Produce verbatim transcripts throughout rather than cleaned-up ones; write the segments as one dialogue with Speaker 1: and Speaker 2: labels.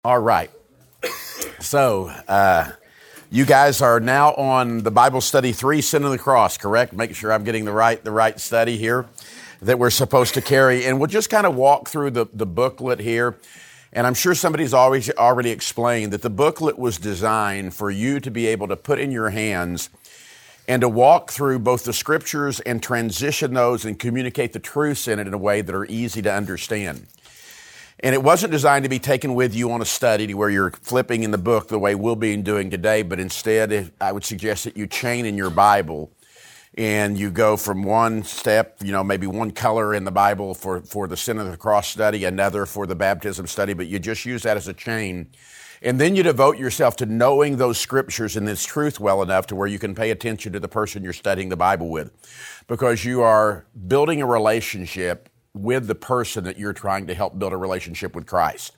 Speaker 1: All right. So, uh, you guys are now on the Bible study three, Sin of the Cross, correct? Make sure I'm getting the right the right study here that we're supposed to carry. And we'll just kind of walk through the, the booklet here. And I'm sure somebody's always already explained that the booklet was designed for you to be able to put in your hands and to walk through both the scriptures and transition those and communicate the truths in it in a way that are easy to understand. And it wasn't designed to be taken with you on a study to where you're flipping in the book the way we'll be doing today, but instead I would suggest that you chain in your Bible and you go from one step, you know, maybe one color in the Bible for, for the Sin of the Cross study, another for the baptism study, but you just use that as a chain. And then you devote yourself to knowing those scriptures and this truth well enough to where you can pay attention to the person you're studying the Bible with, because you are building a relationship with the person that you're trying to help build a relationship with Christ.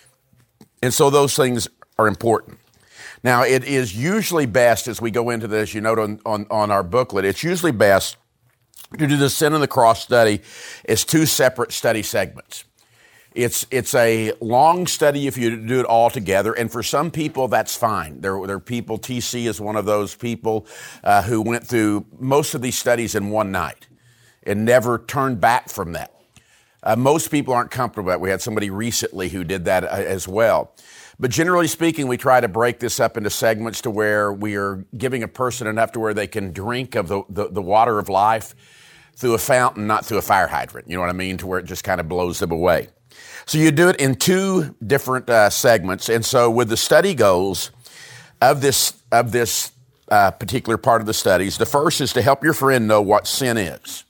Speaker 1: And so those things are important. Now, it is usually best, as we go into this, you note on, on, on our booklet, it's usually best to do the Sin of the Cross study as two separate study segments. It's it's a long study if you do it all together, and for some people, that's fine. There, there are people, T C is one of those people uh, who went through most of these studies in one night and never turned back from that. Uh, most people aren't comfortable with that. We had somebody recently who did that uh, as well. But generally speaking, we try to break this up into segments to where we are giving a person enough to where they can drink of the, the, the water of life through a fountain, not through a fire hydrant. You know what I mean? To where it just kind of blows them away. So you do it in two different uh, segments. And so with the study goals of this, of this uh, particular part of the studies, the first is to help your friend know what sin is.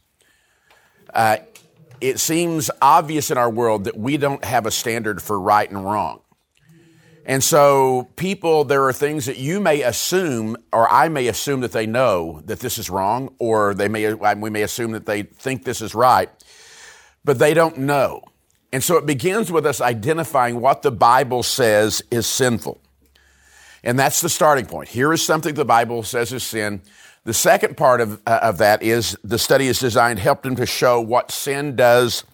Speaker 1: Uh, It seems obvious in our world that we don't have a standard for right and wrong. And so people, there are things that you may assume, or I may assume that they know that this is wrong, or they may, we may assume that they think this is right, but they don't know. And so it begins with us identifying what the Bible says is sinful. And that's the starting point. Here is something the Bible says is sin. The second part of, uh, of that is the study is designed to help them to show what sin does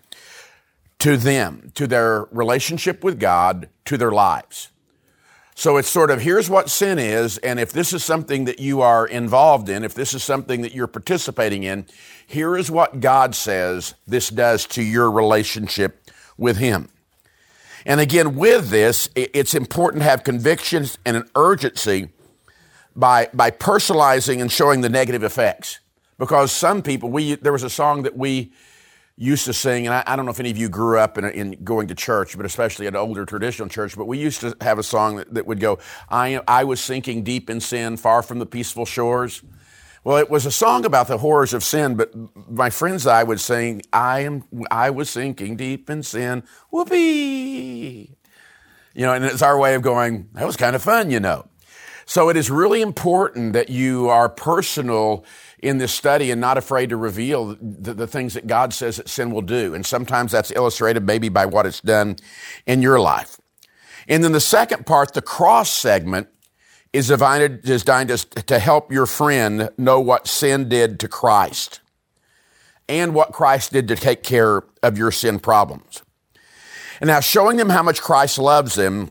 Speaker 1: to them, to their relationship with God, to their lives. So it's sort of, here's what sin is, and if this is something that you are involved in, if this is something that you're participating in, here is what God says this does to your relationship with Him. And again, with this, it's important to have convictions and an urgency by by personalizing and showing the negative effects. Because some people, we there was a song that we used to sing, and I, I don't know if any of you grew up in, in going to church, but especially an older traditional church, but we used to have a song that, that would go, I, I was sinking deep in sin, far from the peaceful shores. Well, it was a song about the horrors of sin, but my friends and I would sing, I am I was sinking deep in sin, whoopee. You know, and it's our way of going, that was kind of fun, you know. So it is really important that you are personal in this study and not afraid to reveal the, the things that God says that sin will do. And sometimes that's illustrated maybe by what it's done in your life. And then the second part, the cross segment, is designed, designed to help your friend know what sin did to Christ and what Christ did to take care of your sin problems. And now showing them how much Christ loves them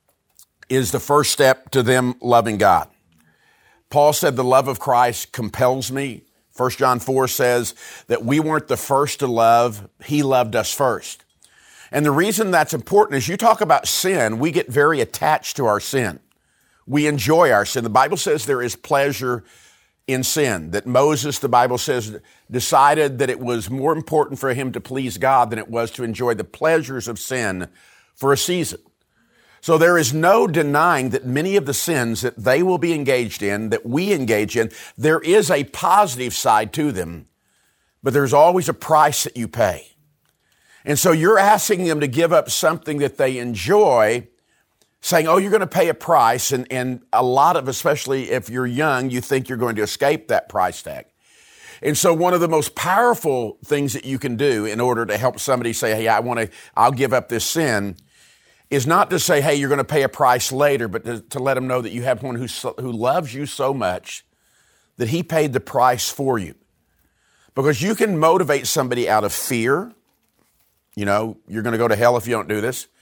Speaker 1: is the first step to them loving God. Paul said, the love of Christ compels me. First John four says that we weren't the first to love. He loved us first. And the reason that's important is you talk about sin, we get very attached to our sin. We enjoy our sin. The Bible says there is pleasure in sin, that Moses, the Bible says, decided that it was more important for him to please God than it was to enjoy the pleasures of sin for a season. So there is no denying that many of the sins that they will be engaged in, that we engage in, there is a positive side to them, but there's always a price that you pay. And so you're asking them to give up something that they enjoy, saying, oh, you're going to pay a price. And, and a lot of, especially if you're young, you think you're going to escape that price tag. And so one of the most powerful things that you can do in order to help somebody say, hey, I want to, I'll give up this sin, is not to say, hey, you're going to pay a price later, but to, to let them know that you have one who, so, who loves you so much that he paid the price for you. Because you can motivate somebody out of fear. You know, you're going to go to hell if you don't do this.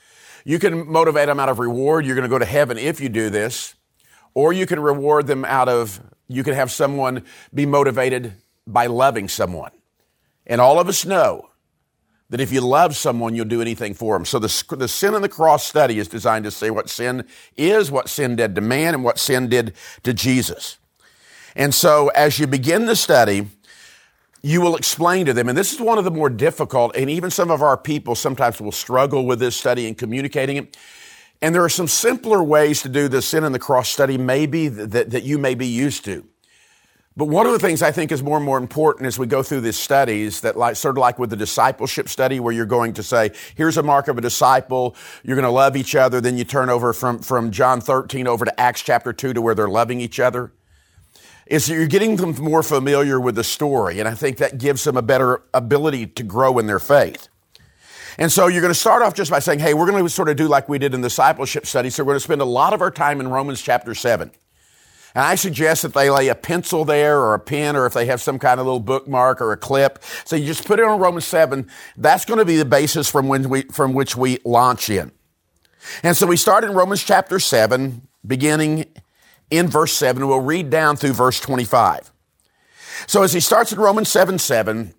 Speaker 1: You can motivate them out of reward. You're going to go to heaven if you do this. Or you can reward them out of, you can have someone be motivated by loving someone. And all of us know that if you love someone, you'll do anything for them. So the, the Sin on the Cross study is designed to say what sin is, what sin did to man, and what sin did to Jesus. And so as you begin the study, you will explain to them, and this is one of the more difficult, and even some of our people sometimes will struggle with this study and communicating it. And there are some simpler ways to do the Sin on the Cross study maybe that, that you may be used to. But one of the things I think is more and more important as we go through these studies, that like sort of like with the discipleship study where you're going to say, here's a mark of a disciple, you're going to love each other, then you turn over from, from John thirteen over to Acts chapter two to where they're loving each other, is you're getting them more familiar with the story, and I think that gives them a better ability to grow in their faith. And so you're going to start off just by saying, hey, we're going to sort of do like we did in the discipleship study, so we're going to spend a lot of our time in Romans chapter seven. And I suggest that they lay a pencil there or a pen, or if they have some kind of little bookmark or a clip. So you just put it on Romans seven. That's going to be the basis from when we, from which we launch in. And so we start in Romans chapter seven, beginning in verse seven. We'll read down through verse twenty-five. So as he starts in Romans seven, seven,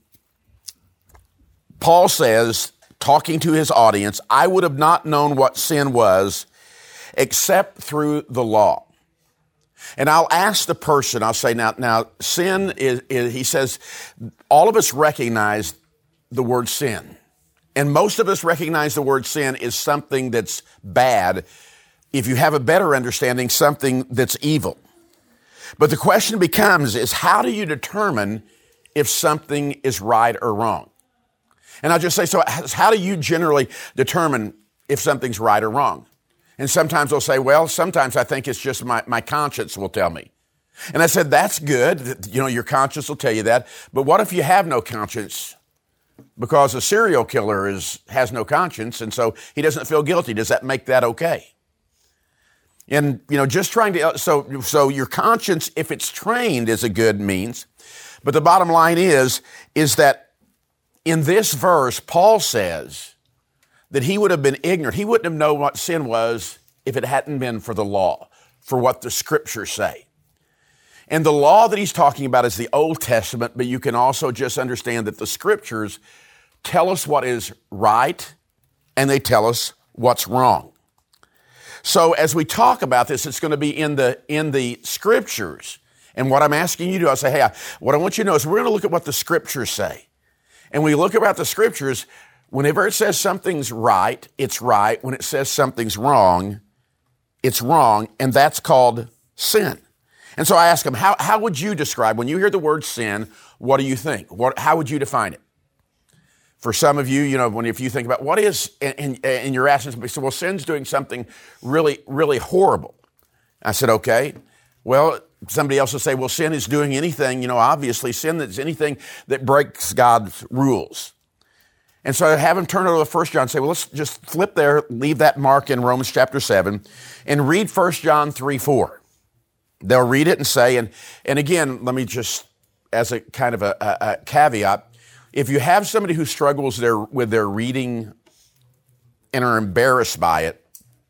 Speaker 1: Paul says, talking to his audience, I would have not known what sin was except through the law. And I'll ask the person, I'll say, now, now sin is, is, he says, all of us recognize the word sin. And most of us recognize the word sin is something that's bad. If you have a better understanding, something that's evil. But the question becomes is how do you determine if something is right or wrong? And I'll just say, so how do you generally determine if something's right or wrong? And sometimes they'll say, well, sometimes I think it's just my, my conscience will tell me. And I said, that's good. You know, your conscience will tell you that. But what if you have no conscience? Because a serial killer is, has no conscience, and so he doesn't feel guilty. Does that make that okay? And, you know, just trying to, so, so your conscience, if it's trained, is a good means. But the bottom line is, is that in this verse, Paul says that he would have been ignorant. He wouldn't have known what sin was if it hadn't been for the law, for what the scriptures say. And the law that he's talking about is the Old Testament, but you can also just understand that the scriptures tell us what is right and they tell us what's wrong. So as we talk about this, it's going to be in the, in the scriptures. And what I'm asking you to do, I'll say, hey, I, what I want you to know is we're going to look at what the scriptures say. And when we look about the scriptures, whenever it says something's right, it's right. When it says something's wrong, it's wrong. And that's called sin. And so I ask them, how, how would you describe, when you hear the word sin, what do you think? What, how would you define it? For some of you, you know, when if you think about what is, and, and you're asking somebody, so well, sin's doing something really, really horrible. I said, okay. Well, somebody else will say, well, sin is doing anything, you know, obviously sin is anything that breaks God's rules. And so I have them turn over to First John and say, well, let's just flip there, leave that mark in Romans chapter seven, and read First John three, four. They'll read it and say, and, and again, let me just, as a kind of a, a, a caveat, if you have somebody who struggles their, with their reading and are embarrassed by it,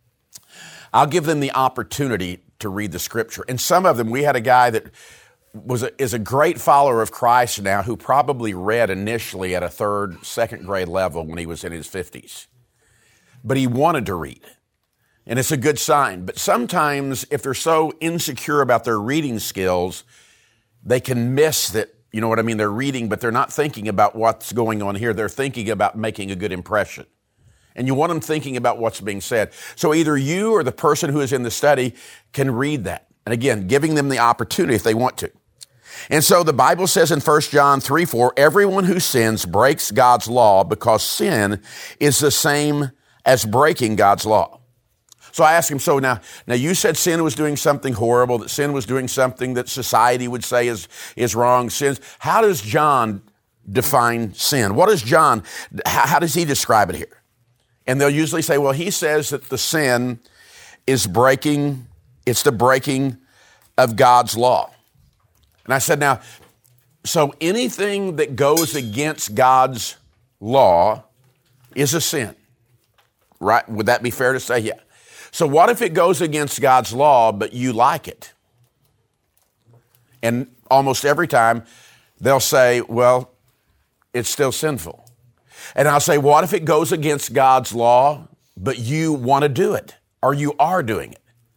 Speaker 1: I'll give them the opportunity to read the scripture. And some of them, we had a guy that was a, is a great follower of Christ now who probably read initially at a third, second grade level when he was in his fifties. But he wanted to read. And it's a good sign. But sometimes if they're so insecure about their reading skills, they can miss that, you know what I mean? They're reading, but they're not thinking about what's going on here. They're thinking about making a good impression. And you want them thinking about what's being said. So either you or the person who is in the study can read that. And again, giving them the opportunity if they want to. And so the Bible says in First John three, four, everyone who sins breaks God's law because sin is the same as breaking God's law. So I asked him, so now, now you said sin was doing something horrible, that sin was doing something that society would say is, is wrong. Sins. How does John define sin? What does John, how, how does he describe it here? And they'll usually say, well, he says that the sin is breaking, it's the breaking of God's law. And I said, now, so anything that goes against God's law is a sin. Right? Would that be fair to say? Yeah. So what if it goes against God's law, but you like it? And almost every time they'll say, well, it's still sinful. And I'll say, what if it goes against God's law, but you want to do it, or you are doing it?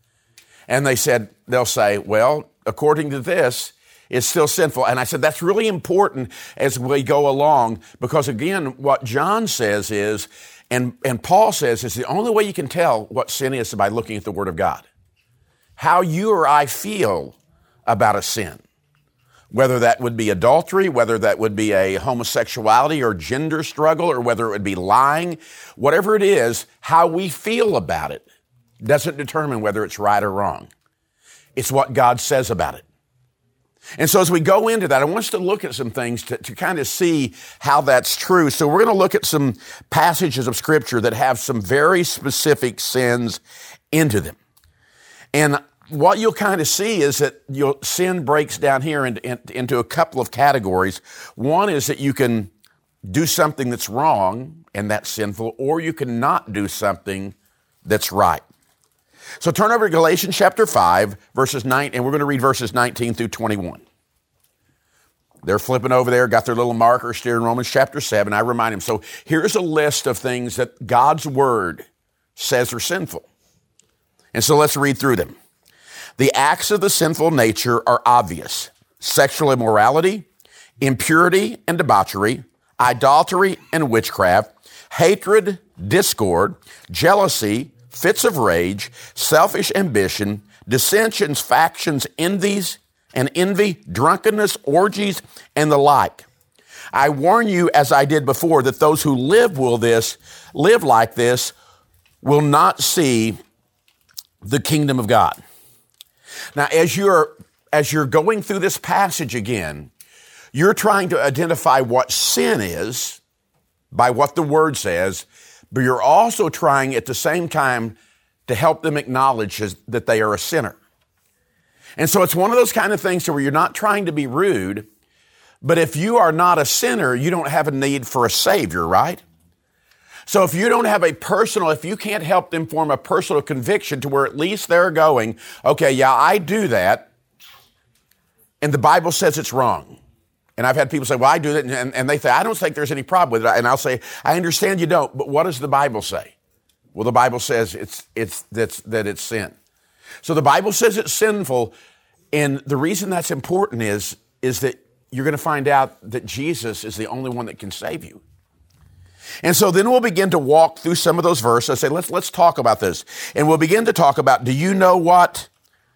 Speaker 1: And they said, they'll say, well, according to this, it's still sinful. And I said, that's really important as we go along, because again, what John says is, and, and Paul says, is the only way you can tell what sin is by looking at the Word of God. How you or I feel about a sin. Whether that would be adultery, whether that would be a homosexuality or gender struggle, or whether it would be lying, whatever it is, how we feel about it doesn't determine whether it's right or wrong. It's what God says about it. And so as we go into that, I want us to look at some things to, to kind of see how that's true. So we're going to look at some passages of Scripture that have some very specific sins into them. And what you'll kind of see is that your sin breaks down here into, in, into a couple of categories. One is that you can do something that's wrong, and that's sinful, or you can not do something that's right. So turn over to Galatians chapter five, verses nine, and we're going to read verses nineteen through twenty-one. They're flipping over there, got their little markers here in Romans chapter seven. I remind them. So here's a list of things that God's Word says are sinful. And so let's read through them. The acts of the sinful nature are obvious: sexual immorality, impurity and debauchery, idolatry and witchcraft, hatred, discord, jealousy, fits of rage, selfish ambition, dissensions, factions, envies, and envy, drunkenness, orgies, and the like. I warn you, as I did before, that those who live will this, live like this, will not see the kingdom of God. Now, as you're, as you're going through this passage again, you're trying to identify what sin is by what the Word says, but you're also trying at the same time to help them acknowledge that they are a sinner. And so it's one of those kind of things where you're not trying to be rude, but if you are not a sinner, you don't have a need for a Savior, right? So if you don't have a personal, if you can't help them form a personal conviction to where at least they're going, okay, yeah, I do that, and the Bible says it's wrong. And I've had people say, well, I do that, and, and they say, I don't think there's any problem with it. And I'll say, I understand you don't, but what does the Bible say? Well, the Bible says it's it's that's, that it's sin. So the Bible says it's sinful, and the reason that's important is, is that you're going to find out that Jesus is the only one that can save you. And so then we'll begin to walk through some of those verses. I say, let's let's talk about this. And we'll begin to talk about, do you know what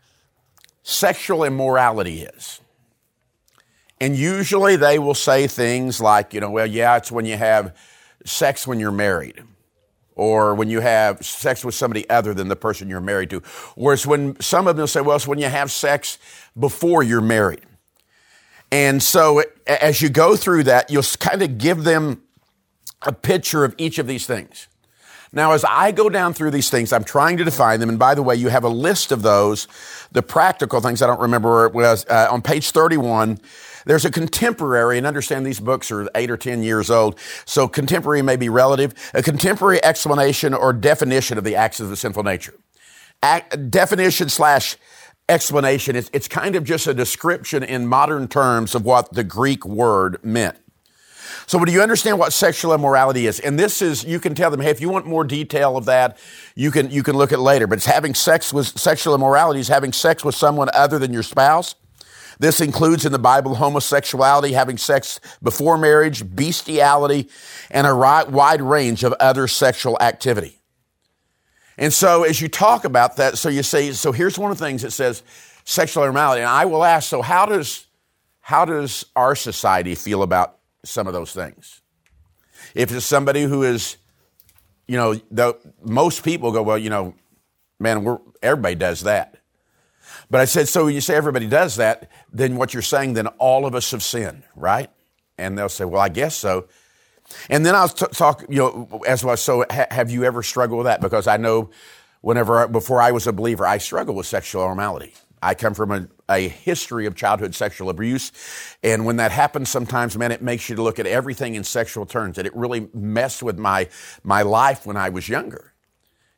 Speaker 1: sexual immorality is? And usually they will say things like, you know, well, yeah, it's when you have sex when you're married, or when you have sex with somebody other than the person you're married to. Or it's when, some of them say, well, it's when you have sex before you're married. And so as you go through that, you'll kind of give them a picture of each of these things. Now, as I go down through these things, I'm trying to define them. And by the way, you have a list of those, the practical things. I don't remember where it was. Uh, on page thirty-one, there's a contemporary, and understand these books are eight or ten years old, so contemporary may be relative, a contemporary explanation or definition of the acts of the sinful nature. Act, definition slash explanation, it's, it's kind of just a description in modern terms of what the Greek word meant. So do you understand what sexual immorality is? And this is, you can tell them, hey, if you want more detail of that, you can you can look at later. But it's having sex with, sexual immorality is having sex with someone other than your spouse. This includes in the Bible homosexuality, having sex before marriage, bestiality, and a wide range of other sexual activity. And so as you talk about that, so you say, so here's one of the things that says sexual immorality. And I will ask, so how does how does our society feel about some of those things? If it's somebody who is, you know, the, most people go, well, you know, man, we're, everybody does that. But I said, so when you say everybody does that, then what you're saying, then all of us have sinned, right? And they'll say, well, I guess so. And then I'll t- talk, you know, as well. So ha- have you ever struggled with that? Because I know whenever, before I was a believer, I struggled with sexual immorality. I come from a, a history of childhood sexual abuse. And when that happens sometimes, man, it makes you to look at everything in sexual terms. And it really messed with my, my life when I was younger.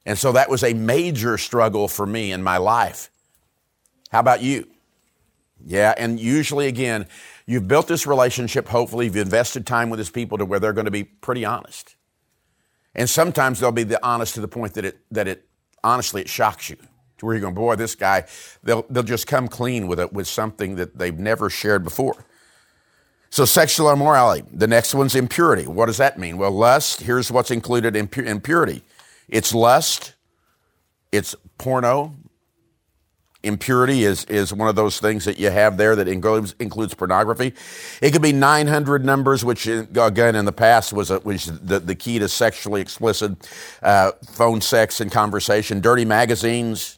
Speaker 1: And so that was a major struggle for me in my life. How about you? Yeah, and usually, again, you've built this relationship, hopefully you've invested time with these people to where they're going to be pretty honest. And sometimes they'll be the honest to the point that it, that it honestly, it shocks you. To where you're going, boy, this guy, they'll, they'll just come clean with it, with something that they've never shared before. So sexual immorality. The next one's impurity. What does that mean? Well, lust, here's what's included in pu- impurity. It's lust, it's porno. Impurity is, is one of those things that you have there that includes, includes pornography. It could be nine hundred numbers, which again in the past was, a, was the, the key to sexually explicit uh, phone sex and conversation. Dirty magazines,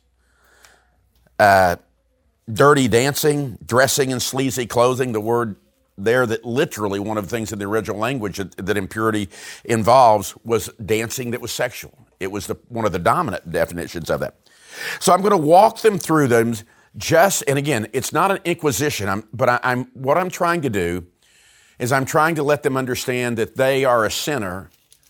Speaker 1: uh, dirty dancing, dressing in sleazy clothing. The word there that literally one of the things in the original language that, that impurity involves was dancing that was sexual. It was the, one of the dominant definitions of that. So I'm going to walk them through them just, and again, it's not an inquisition, I'm, but I, I'm, what I'm trying to do is I'm trying to let them understand that they are a sinner.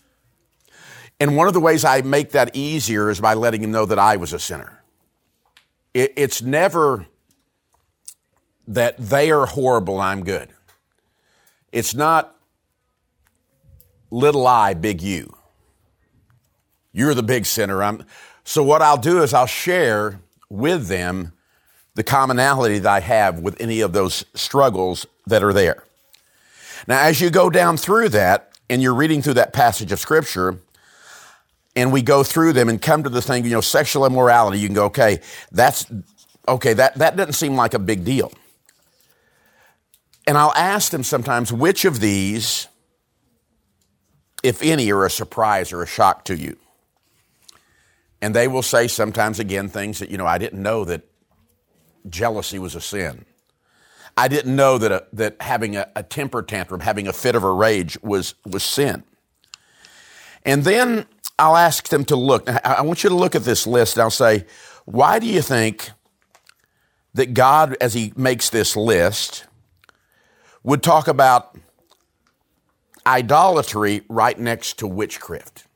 Speaker 1: And one of the ways I make that easier is by letting them know that I was a sinner. It, it's never that they are horrible and I'm good. It's not little I, big you. You're the big sinner. I'm, so what I'll do is I'll share with them the commonality that I have with any of those struggles that are there. Now, as you go down through that and you're reading through that passage of Scripture, and we go through them and come to the thing, you know, sexual immorality, you can go, okay, that's, okay, that, that doesn't seem like a big deal. And I'll ask them sometimes, which of these, if any, are a surprise or a shock to you? And they will say sometimes, again, things that, you know, I didn't know that jealousy was a sin. I didn't know that a, that having a, a temper tantrum, having a fit of a rage was, was sin. And then I'll ask them to look. I, I want you to look at this list and I'll say, why do you think that God, as he makes this list, would talk about idolatry right next to witchcraft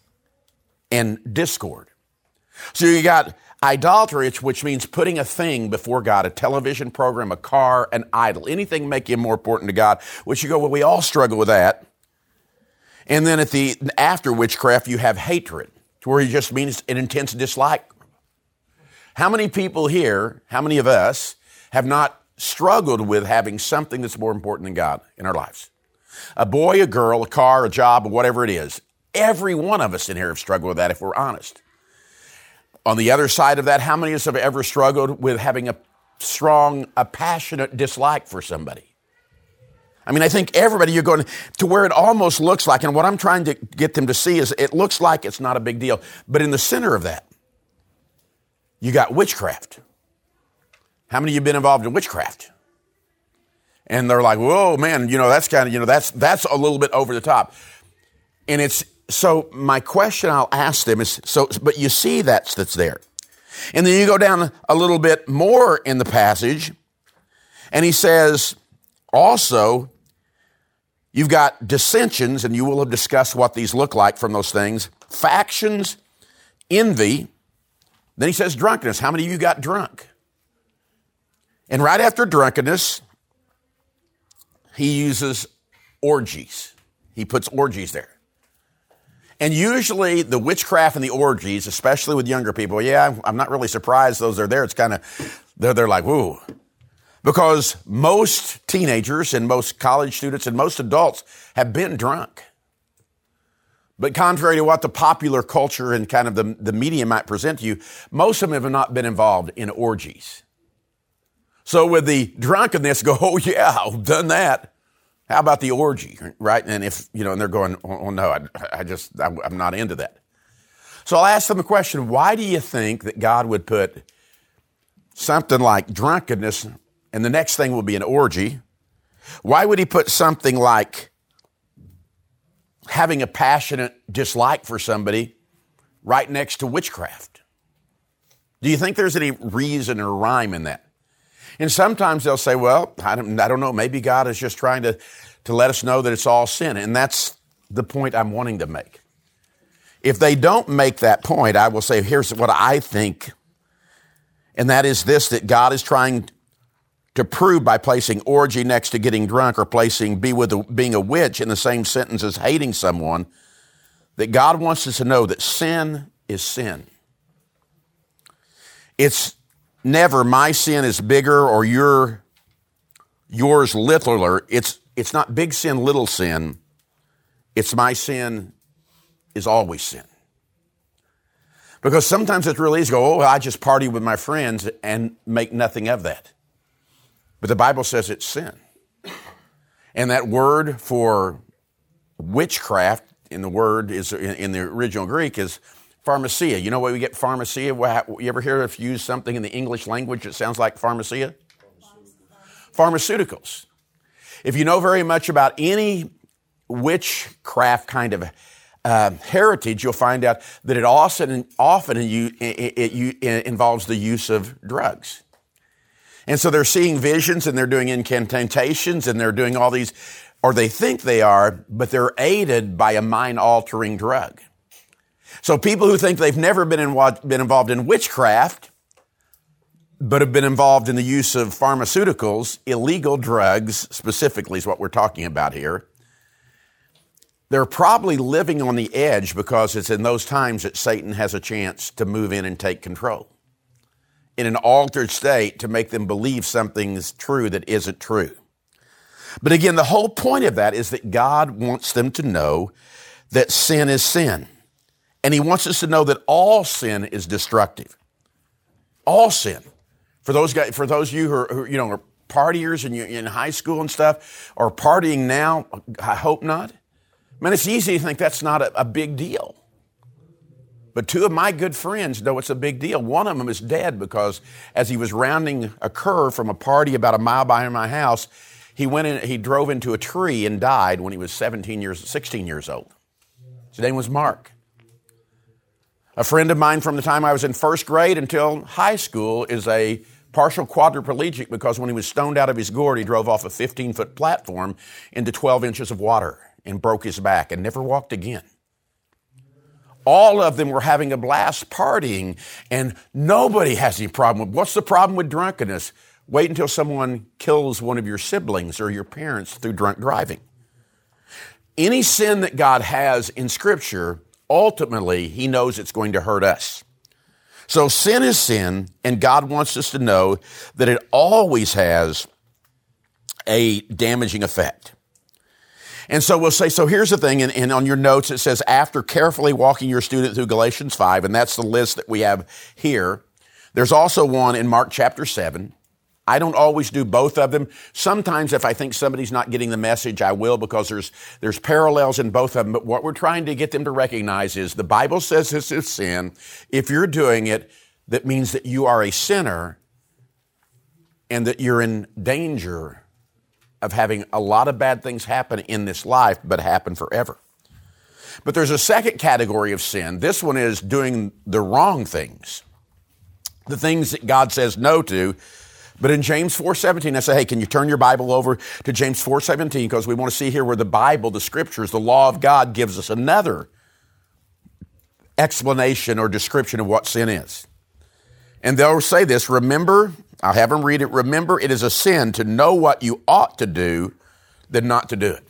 Speaker 1: and discord? So you got idolatry, which means putting a thing before God, a television program, a car, an idol, anything make you more important to God, which you go, well, we all struggle with that. And then at the after witchcraft, you have hatred, to where it just means an intense dislike. How many people here, how many of us have not struggled with having something that's more important than God in our lives? A boy, a girl, a car, a job, whatever it is. Every one of us in here have struggled with that if we're honest. On the other side of that, how many of us have ever struggled with having a strong, a passionate dislike for somebody? I mean, I think everybody, you're going to where it almost looks like, and what I'm trying to get them to see is it looks like it's not a big deal. But in the center of that, you got witchcraft. How many of you have been involved in witchcraft? And they're like, whoa, man, you know, that's kind of, you know, that's that's a little bit over the top. And it's, so my question I'll ask them is, so, but you see that's, that's there. And then you go down a little bit more in the passage, and he says, also, you've got dissensions, and you will have discussed what these look like from those things, factions, envy. Then he says drunkenness. How many of you got drunk? And right after drunkenness, he uses orgies. He puts orgies there. And usually the witchcraft and the orgies, especially with younger people, yeah, I'm not really surprised those are there. It's kind of, they're, they're like, woo. Because most teenagers and most college students and most adults have been drunk. But contrary to what the popular culture and kind of the, the media might present to you, most of them have not been involved in orgies. So with the drunkenness, go, oh yeah, I've done that. How about the orgy, right? And if, you know, and they're going, oh no, I, I just, I'm not into that. So I'll ask them a question. Why do you think that God would put something like drunkenness, and the next thing will be an orgy? Why would he put something like having a passionate dislike for somebody right next to witchcraft? Do you think there's any reason or rhyme in that? And sometimes they'll say, well, I don't, I don't know, maybe God is just trying to, to let us know that it's all sin. And that's the point I'm wanting to make. If they don't make that point, I will say, here's what I think, and that is this, that God is trying to prove by placing orgy next to getting drunk or placing be with a, being a witch in the same sentence as hating someone, that God wants us to know that sin is sin. It's never my sin is bigger or your yours littler. It's it's not big sin, little sin. It's my sin is always sin. Because sometimes it's really easy to go, oh, I just party with my friends and make nothing of that. But the Bible says it's sin. And that word for witchcraft in the word is in the original Greek is pharmacia. You know where we get pharmacia? You ever hear if you use something in the English language that sounds like pharmacia? Pharmaceuticals. If you know very much about any witchcraft kind of uh, heritage, you'll find out that it often, often it, it, it, it involves the use of drugs. And so they're seeing visions and they're doing incantations and they're doing all these, or they think they are, but they're aided by a mind-altering drug. So people who think they've never been, in, been involved in witchcraft, but have been involved in the use of pharmaceuticals, illegal drugs specifically is what we're talking about here, they're probably living on the edge because it's in those times that Satan has a chance to move in and take control in an altered state to make them believe something's true that isn't true. But again, the whole point of that is that God wants them to know that sin is sin. And he wants us to know that all sin is destructive. All sin. For those guys, for those of you who are, who, you know, are partiers and you're in high school and stuff, or partying now, I hope not. Man, it's easy to think that's not a, a big deal. But two of my good friends know it's a big deal. One of them is dead because as he was rounding a curve from a party about a mile behind my house, he went in, he drove into a tree and died when he was seventeen years, sixteen years old. His name was Mark. A friend of mine from the time I was in first grade until high school is a partial quadriplegic because when he was stoned out of his gourd, he drove off a fifteen-foot platform into twelve inches of water and broke his back and never walked again. All of them were having a blast partying, and nobody has any problem with, what's the problem with drunkenness? Wait until someone kills one of your siblings or your parents through drunk driving. Any sin that God has in Scripture, ultimately, he knows it's going to hurt us. So sin is sin, and God wants us to know that it always has a damaging effect. And so we'll say, so here's the thing, and, and on your notes it says, after carefully walking your student through Galatians five, and that's the list that we have here. There's also one in Mark chapter seven. I don't always do both of them. Sometimes if I think somebody's not getting the message, I will, because there's there's parallels in both of them. But what we're trying to get them to recognize is the Bible says this is sin. If you're doing it, that means that you are a sinner and that you're in danger of having a lot of bad things happen in this life, but happen forever. But there's a second category of sin. This one is doing the wrong things, the things that God says no to. But in James four seventeen, I say, hey, can you turn your Bible over to James four seventeen? Because we want to see here where the Bible, the Scriptures, the law of God gives us another explanation or description of what sin is. And they'll say this, remember, I'll have them read it, remember it is a sin to know what you ought to do than not to do it.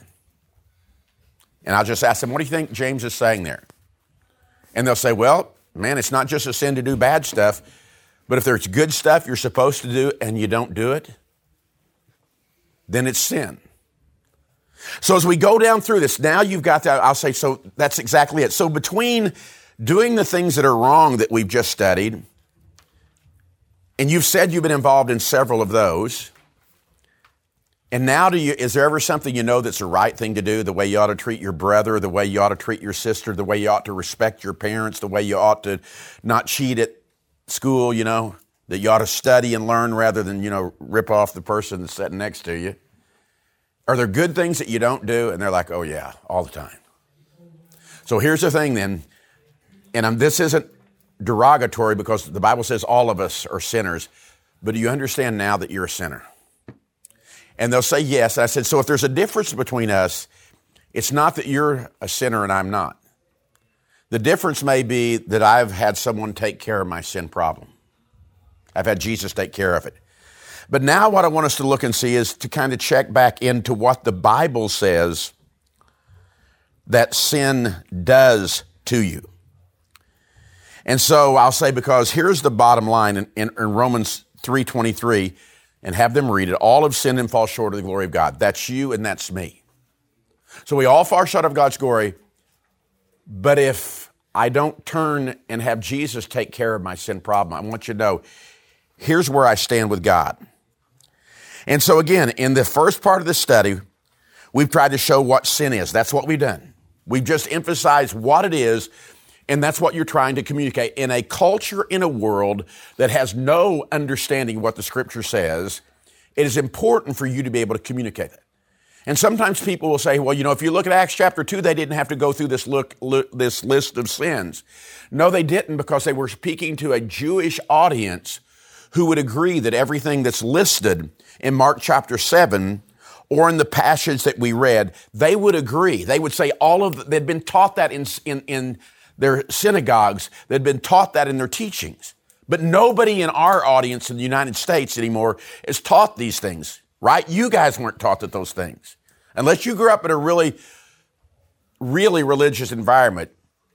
Speaker 1: And I'll just ask them, what do you think James is saying there? And they'll say, well, man, it's not just a sin to do bad stuff, but if there's good stuff you're supposed to do and you don't do it, then it's sin. So as we go down through this, now you've got that, I'll say, so that's exactly it. So between doing the things that are wrong that we've just studied, and you've said you've been involved in several of those, and now do you, is there ever something you know that's the right thing to do, the way you ought to treat your brother, the way you ought to treat your sister, the way you ought to respect your parents, the way you ought to not cheat at school, you know, that you ought to study and learn rather than, you know, rip off the person that's sitting next to you? Are there good things that you don't do? And they're like, oh yeah, all the time. So here's the thing then, and I'm, this isn't derogatory because the Bible says all of us are sinners, but do you understand now that you're a sinner? And they'll say yes. I said, so if there's a difference between us, it's not that you're a sinner and I'm not. The difference may be that I've had someone take care of my sin problem. I've had Jesus take care of it. But now what I want us to look and see is to kind of check back into what the Bible says that sin does to you. And so I'll say, because here's the bottom line in, in, in Romans three twenty-three, and have them read it. All have sinned and fall short of the glory of God. That's you and that's me. So we all fall short of God's glory. But if I don't turn and have Jesus take care of my sin problem, I want you to know, here's where I stand with God. And so again, in the first part of the study, we've tried to show what sin is. That's what we've done. We've just emphasized what it is, and that's what you're trying to communicate. In a culture, in a world that has no understanding of what the Scripture says, it is important for you to be able to communicate it. And sometimes people will say, well, you know, if you look at Acts chapter two, they didn't have to go through this look, look, this list of sins. No, they didn't, because they were speaking to a Jewish audience who would agree that everything that's listed in Mark chapter seven or in the passage that we read, they would agree. They would say all of, they'd been taught that in, in, in their synagogues. They'd been taught that in their teachings. But nobody in our audience in the United States anymore is taught these things, right? You guys weren't taught that those things. Unless you grew up in a really, really religious environment,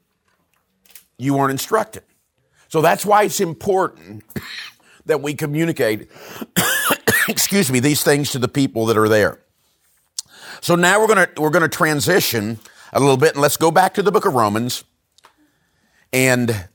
Speaker 1: you weren't instructed. So that's why it's important that we communicate, excuse me, these things to the people that are there. So now we're going to we're going to transition a little bit, and let's go back to the book of Romans. And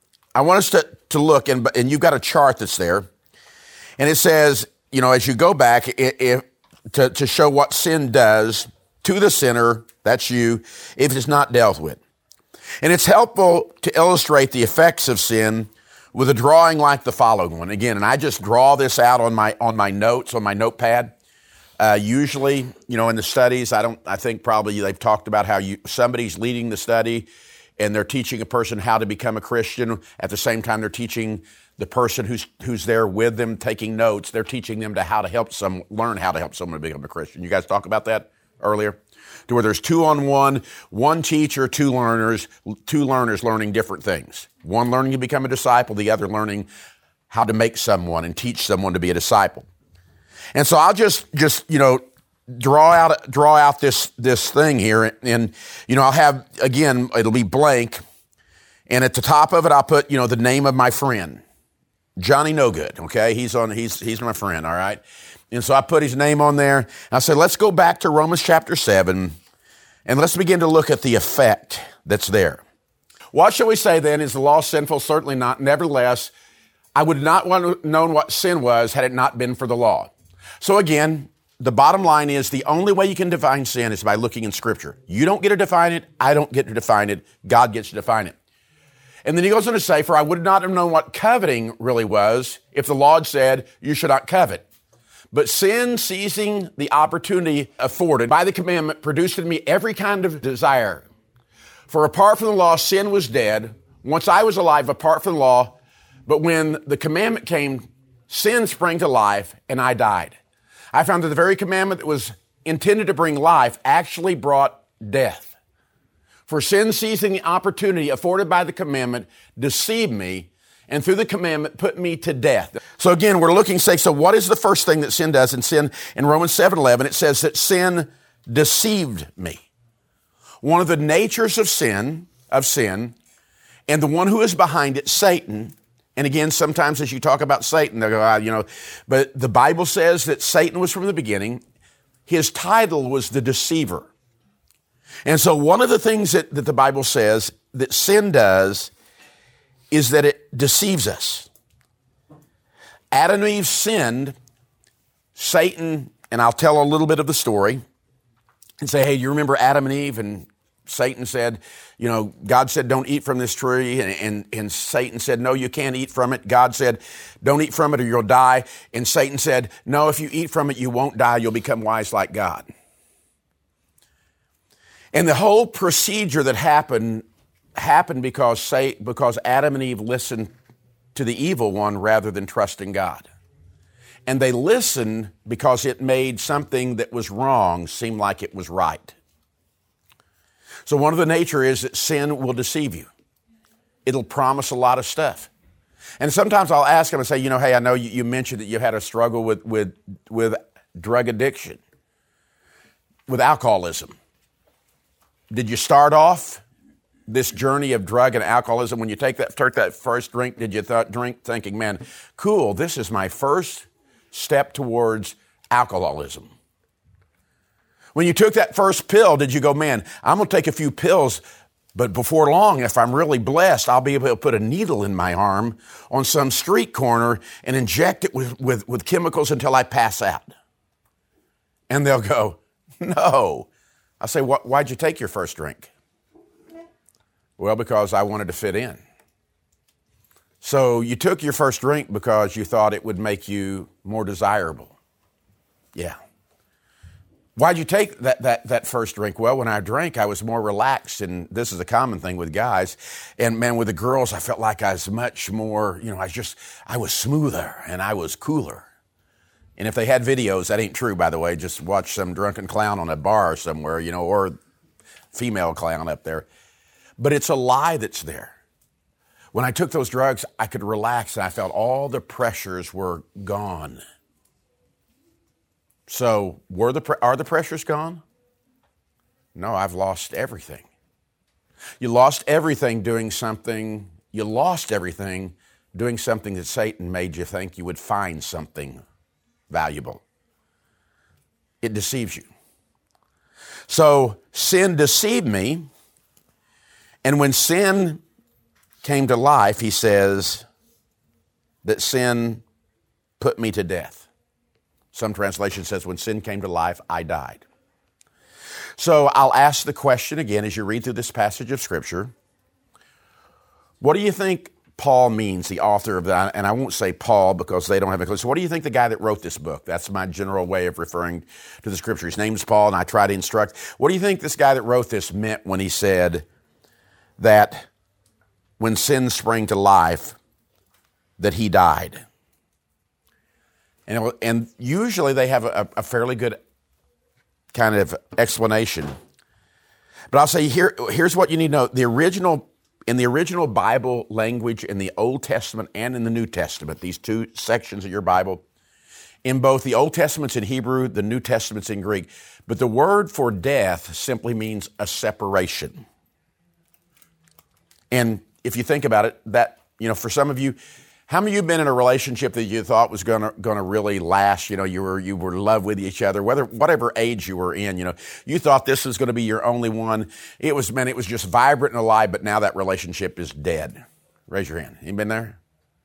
Speaker 1: I want us to, to look, and, and you've got a chart that's there. And it says, you know, as you go back, if, to, to show what sin does to the sinner, that's you, if it's not dealt with. And it's helpful to illustrate the effects of sin with a drawing like the following one. Again, and I just draw this out on my on my notes, on my notepad. Uh, usually, you know, in the studies, I don't. I think probably they've talked about how you somebody's leading the study, and they're teaching a person how to become a Christian. At the same time, they're teaching the person who's who's there with them taking notes. They're teaching them to how to help some learn how to help someone to become a Christian. You guys talk about that earlier, to where there's two on one, one teacher, two learners, two learners learning different things. One learning to become a disciple, the other learning how to make someone and teach someone to be a disciple. And so I'll just, just, you know, draw out, draw out this, this thing here. And, you know, I'll have, again, it'll be blank. And at the top of it, I'll put, you know, the name of my friend, Johnny No Good. Okay. He's on, he's, he's my friend. All right. And so I put his name on there. I said, let's go back to Romans chapter seven, and let's begin to look at the effect that's there. What shall we say then? Is the law sinful? Certainly not. Nevertheless, I would not want to have known what sin was had it not been for the law. So again, the bottom line is the only way you can define sin is by looking in Scripture. You don't get to define it. I don't get to define it. God gets to define it. And then he goes on to say, for I would not have known what coveting really was if the law had said, you should not covet. But sin, seizing the opportunity afforded by the commandment, produced in me every kind of desire. For apart from the law, sin was dead. Once I was alive apart from the law, but when the commandment came, sin sprang to life, and I died. I found that the very commandment that was intended to bring life actually brought death. For sin, seizing the opportunity afforded by the commandment, deceived me, and through the commandment put me to death. So again, we're looking, say, so what is the first thing that sin does? In sin, in Romans seven eleven, it says that sin deceived me. One of the natures of sin, of sin, and the one who is behind it, Satan. And again, sometimes as you talk about Satan, they go, ah, you know, but the Bible says that Satan was from the beginning. His title was the deceiver. And so one of the things that, that the Bible says that sin does is that it deceives us. Adam and Eve sinned. Satan, and I'll tell a little bit of the story and say, hey, you remember Adam and Eve? And Satan said, you know, God said, don't eat from this tree. And, and, and Satan said, no, you can't eat from it. God said, don't eat from it or you'll die. And Satan said, no, if you eat from it, you won't die. You'll become wise like God. And the whole procedure that happened happened because, say, because Adam and Eve listened to the evil one rather than trusting God. And they listened because it made something that was wrong seem like it was right. So one of the nature is that sin will deceive you. It'll promise a lot of stuff. And sometimes I'll ask them and say, you know, hey, I know you, you mentioned that you had a struggle with, with, with drug addiction, with alcoholism. Did you start off this journey of drug and alcoholism when you take that, took that first drink? Did you th- drink thinking, man, cool, this is my first step towards alcoholism? When you took that first pill, did you go, man, I'm going to take a few pills, but before long, if I'm really blessed, I'll be able to put a needle in my arm on some street corner and inject it with, with, with chemicals until I pass out? And they'll go, no. I say, why'd you take your first drink? Well, because I wanted to fit in. So you took your first drink because you thought it would make you more desirable. Yeah. Why'd you take that, that, that first drink? Well, when I drank, I was more relaxed, and this is a common thing with guys. And man, with the girls, I felt like I was much more, you know, I just, I was smoother and I was cooler. And if they had videos, that ain't true, by the way. Just watch some drunken clown on a bar somewhere, you know, or female clown up there. But it's a lie that's there. When I took those drugs, I could relax, and I felt all the pressures were gone. So were the, are the pressures gone? No, I've lost everything. You lost everything doing something, you lost everything doing something that Satan made you think you would find something valuable. It deceives you. So sin deceived me, and when sin came to life, he says that sin put me to death. Some translation says, when sin came to life, I died. So I'll ask the question again as you read through this passage of Scripture. What do you think Paul means, the author of that? And I won't say Paul because they don't have a clue. So what do you think the guy that wrote this book? That's my general way of referring to the Scripture. His name's Paul, and I try to instruct. What do you think this guy that wrote this meant when he said that when sin sprang to life, that he died? And, and usually they have a, a fairly good kind of explanation. But I'll say here, here's what you need to know. The original, in the original Bible language, in the Old Testament and in the New Testament, these two sections of your Bible, in both the Old Testament's in Hebrew, the New Testament's in Greek. But the word for death simply means a separation. And if you think about it, that, you know, for some of you, how many of you have been in a relationship that you thought was gonna gonna really last? You know, you were you were in love with each other, whether whatever age you were in. You know, you thought this was going to be your only one. It was, man, it was just vibrant and alive. But now that relationship is dead. Raise your hand. You been there?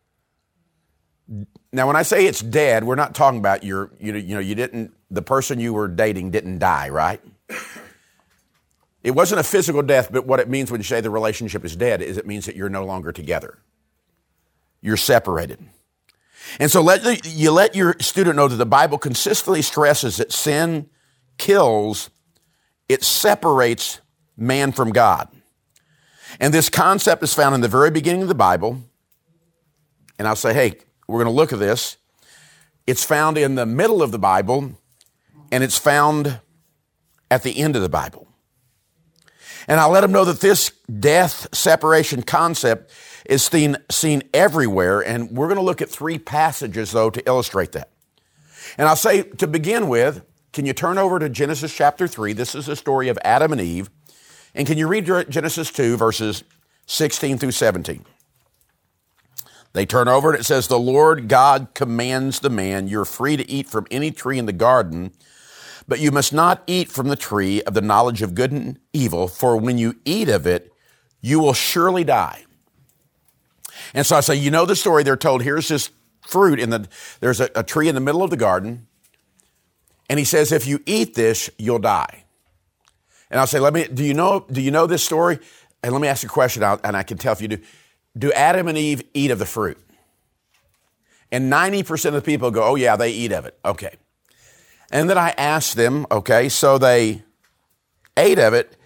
Speaker 1: Now, when I say it's dead, we're not talking about your, you know, you know, you didn't, the person you were dating didn't die, right? It wasn't a physical death, but what it means when you say the relationship is dead is it means that you're no longer together. You're separated. And so let you let your student know that the Bible consistently stresses that sin kills, it separates man from God. And this concept is found in the very beginning of the Bible. And I'll say, hey, we're going to look at this. It's found in the middle of the Bible, and it's found at the end of the Bible. And I'll let them know that this death separation concept is seen, seen everywhere, and we're going to look at three passages, though, to illustrate that. And I'll say, to begin with, can you turn over to Genesis chapter three? This is the story of Adam and Eve. And can you read Genesis two, verses sixteen through seventeen? They turn over, and it says, the Lord God commands the man, you're free to eat from any tree in the garden, but you must not eat from the tree of the knowledge of good and evil, for when you eat of it, you will surely die. And so I say, you know the story, they're told, here's this fruit, in the there's a, a tree in the middle of the garden, and he says, if you eat this, you'll die. And I'll say, let me, do you know, do you know this story? And let me ask you a question, and I can tell if you do. Do Adam and Eve eat of the fruit? And ninety percent of the people go, oh yeah, they eat of it. Okay. And then I asked them, okay, so they ate of it.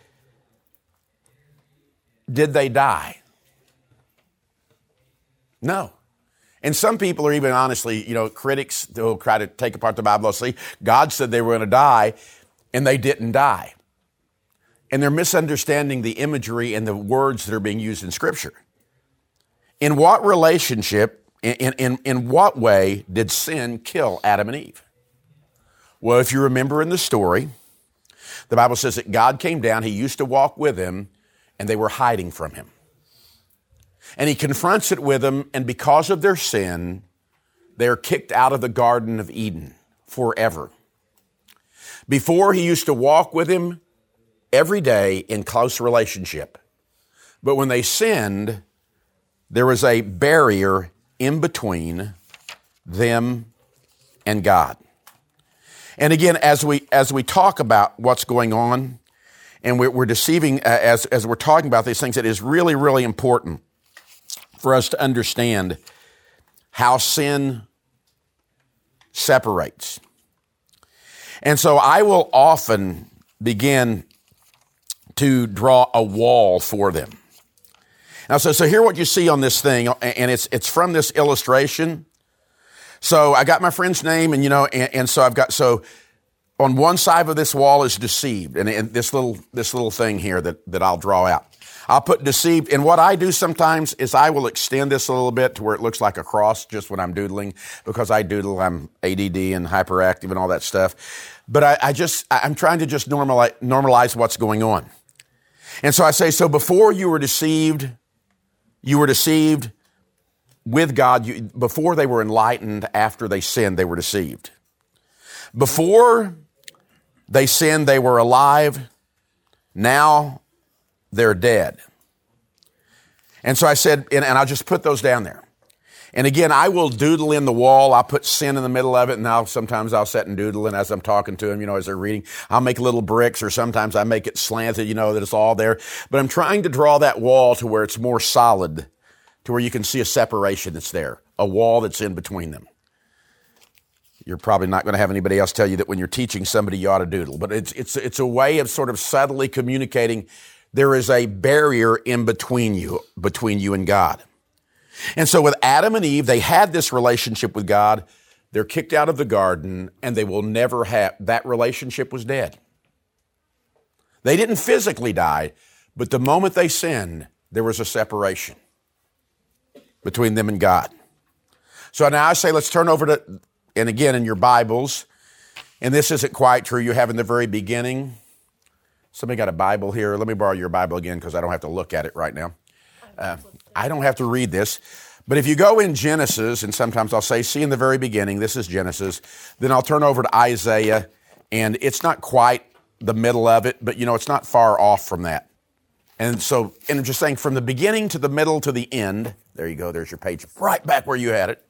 Speaker 1: Did they die? No. And some people are even honestly, you know, critics, they'll try to take apart the Bible. They'll say, God said they were going to die, and they didn't die. and they're misunderstanding the imagery and the words that are being used in Scripture. In what relationship, in, in, in what way did sin kill Adam and Eve? Well, if you remember in the story, the Bible says that God came down, he used to walk with them, and they were hiding from him. And he confronts it with them, and because of their sin, they're kicked out of the Garden of Eden forever. Before, he used to walk with him every day in close relationship. But when they sinned, there was a barrier in between them and God. And again, as we as we talk about what's going on, and we're, we're deceiving uh, as as we're talking about these things, it is really, really important for us to understand how sin separates. And so I will often begin to draw a wall for them. Now, so so here what you see on this thing, and it's it's from this illustration. So I got my friend's name, and you know, and, and so I've got so on one side of this wall is deceived, and, and this little this little thing here that that I'll draw out. I'll put deceived, and what I do sometimes is I will extend this a little bit to where it looks like a cross just when I'm doodling, because I doodle, I'm A D D and hyperactive and all that stuff. But I, I just I'm trying to just normalize normalize what's going on. And so I say, so before you were deceived, you were deceived with God. You, before they were enlightened, after they sinned, they were deceived. Before they sinned, they were alive. Now they're dead. And so I said, and, and I'll just put those down there. And again, I will doodle in the wall. I'll put sin in the middle of it, and I'll, sometimes I'll sit and doodle, and as I'm talking to them, you know, as they're reading, I'll make little bricks, or sometimes I make it slanted, you know, that it's all there. But I'm trying to draw that wall to where it's more solid, to where you can see a separation that's there, a wall that's in between them. You're probably not going to have anybody else tell you that when you're teaching somebody, you ought to doodle. But it's it's it's a way of sort of subtly communicating there is a barrier in between you, between you and God. And so with Adam and Eve, they had this relationship with God. They're kicked out of the garden, and they will never have, that relationship was dead. They didn't physically die, but the moment they sinned, there was a separation between them and God. So now I say, let's turn over to, and again, in your Bibles, and this isn't quite true, you have in the very beginning. Somebody got a Bible here. Let me borrow your Bible again, because I don't have to look at it right now. Uh, I don't have to read this. But if you go in Genesis, and sometimes I'll say, see in the very beginning, this is Genesis, then I'll turn over to Isaiah, and it's not quite the middle of it, but you know, it's not far off from that. And so, and I'm just saying, from the beginning to the middle to the end, there you go, there's your page, right back where you had it.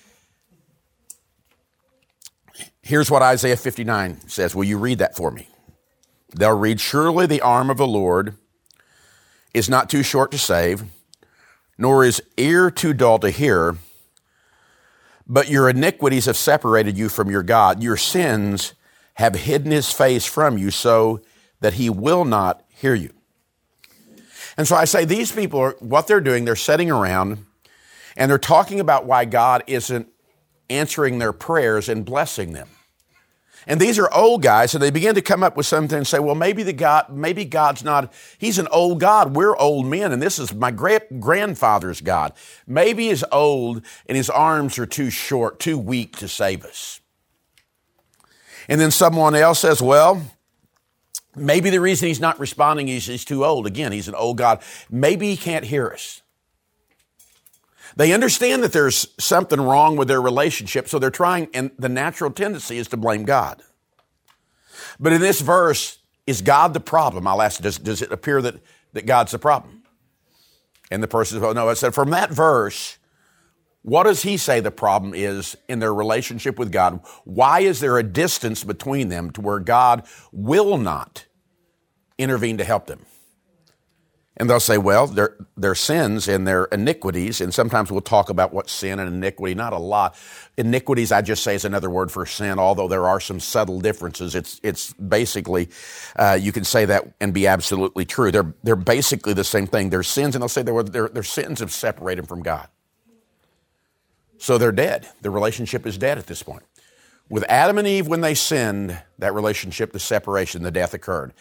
Speaker 1: Here's what Isaiah fifty-nine says. Will you read that for me? They'll read, surely the arm of the Lord is not too short to save, nor is ear too dull to hear, but your iniquities have separated you from your God. Your sins have hidden his face from you so that he will not hear you. And so I say these people are, what they're doing, they're sitting around and they're talking about why God isn't answering their prayers and blessing them. And these are old guys, and they begin to come up with something and say, well, maybe the God, maybe God's not, he's an old God. We're old men, and this is my great grandfather's God. Maybe he's old and his arms are too short, too weak to save us. And then someone else says, well, maybe the reason he's not responding is he's too old. Again, he's an old God. Maybe he can't hear us. They understand that there's something wrong with their relationship, so they're trying, and the natural tendency is to blame God. But in this verse, is God the problem? I'll ask, does, does it appear that, that God's the problem? And the person says, well, no. I said, from that verse, what does he say the problem is in their relationship with God? Why is there a distance between them to where God will not intervene to help them? And they'll say, well, their, their sins and their iniquities, and sometimes we'll talk about what sin and iniquity, not a lot. Iniquities, I just say, is another word for sin, although there are some subtle differences. It's it's basically, uh, you can say that and be absolutely true. They're they're basically the same thing. Their sins, and they'll say their, their, their sins have separated them from God. So they're dead. The relationship is dead at this point. With Adam and Eve, when they sinned, that relationship, the separation, the death occurred.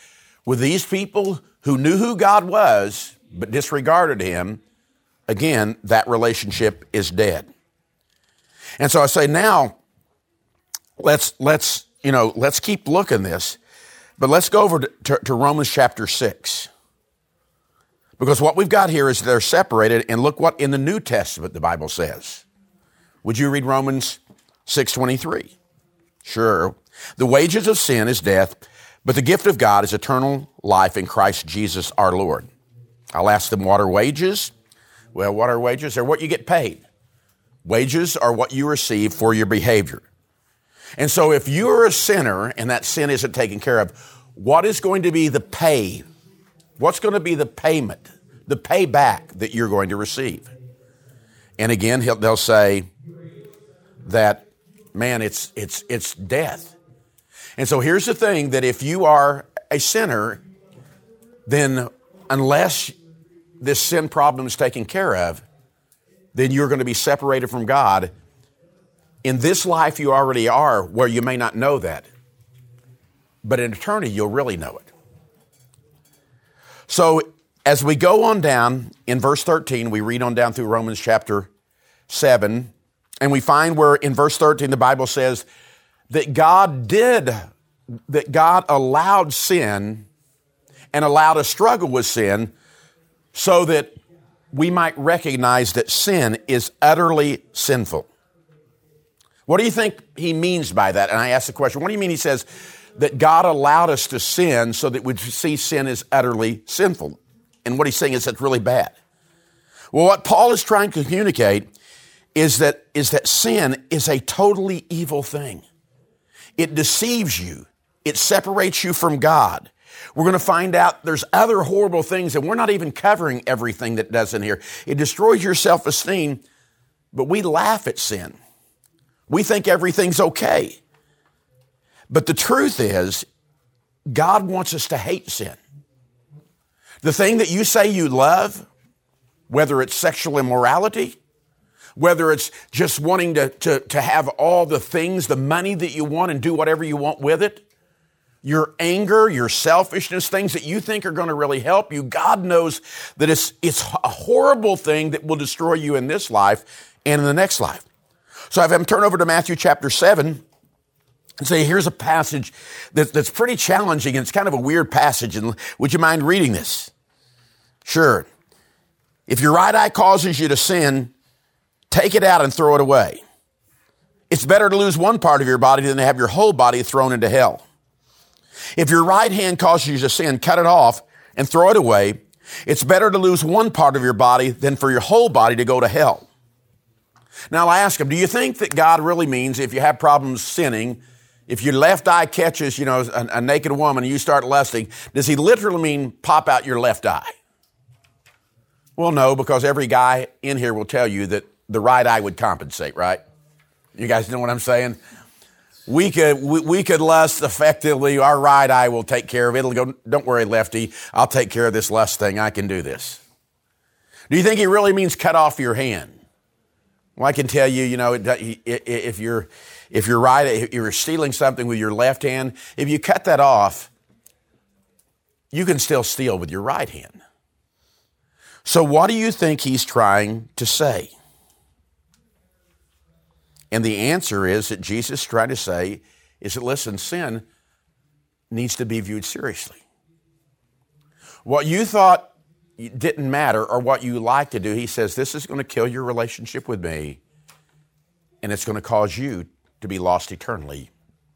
Speaker 1: with these people who knew who God was but disregarded him, again, that relationship is dead. And so I say now, let's, let's, you know, let's keep looking this, but let's go over to, to, to Romans chapter six. Because what we've got here is they're separated, and look what in the New Testament the Bible says. Would you read Romans six twenty-three? Sure. The wages of sin is death, but the gift of God is eternal life in Christ Jesus our Lord. I'll ask them, what are wages? Well, what are wages? They're what you get paid. Wages are what you receive for your behavior. And so if you're a sinner and that sin isn't taken care of, what is going to be the pay? What's going to be the payment, the payback that you're going to receive? And again, he'll, they'll say that, man, it's, it's, it's death. And so here's the thing, that if you are a sinner, then unless this sin problem is taken care of, then you're going to be separated from God. In this life, you already are, where you may not know that. But in eternity, you'll really know it. So as we go on down in verse thirteen, we read on down through Romans chapter seven, and we find where in verse thirteen, the Bible says that God did, that God allowed sin and allowed a struggle with sin so that we might recognize that sin is utterly sinful. What do you think he means by that? And I ask the question, what do you mean he says that God allowed us to sin so that we'd see sin as utterly sinful? And what he's saying is it's really bad. Well, what Paul is trying to communicate is that, is that sin is a totally evil thing. It deceives you. It separates you from God. We're going to find out there's other horrible things, and we're not even covering everything that does in here. It destroys your self-esteem, but we laugh at sin. We think everything's okay. But the truth is, God wants us to hate sin. The thing that you say you love, whether it's sexual immorality, whether it's just wanting to, to, to have all the things, the money that you want and do whatever you want with it, your anger, your selfishness, things that you think are going to really help you, God knows that it's, it's a horrible thing that will destroy you in this life and in the next life. So I have him turn over to Matthew chapter seven and say, here's a passage that, that's pretty challenging, and it's kind of a weird passage. And would you mind reading this? Sure. If your right eye causes you to sin, take it out and throw it away. It's better to lose one part of your body than to have your whole body thrown into hell. If your right hand causes you to sin, cut it off and throw it away. It's better to lose one part of your body than for your whole body to go to hell. Now I ask him, do you think that God really means if you have problems sinning, if your left eye catches, you know, a, a naked woman and you start lusting, does he literally mean pop out your left eye? Well, no, because every guy in here will tell you that the right eye would compensate, right? You guys know what I'm saying? We could, we, we could lust effectively. Our right eye will take care of it. It'll go, don't worry, lefty. I'll take care of this lust thing. I can do this. Do you think he really means cut off your hand? Well, I can tell you, you know, if you're, if you're right, if you're stealing something with your left hand, if you cut that off, you can still steal with your right hand. So what do you think he's trying to say? And the answer is that Jesus is trying to say is that, listen, sin needs to be viewed seriously. What you thought didn't matter or what you like to do, he says, this is going to kill your relationship with me, and it's going to cause you to be lost eternally.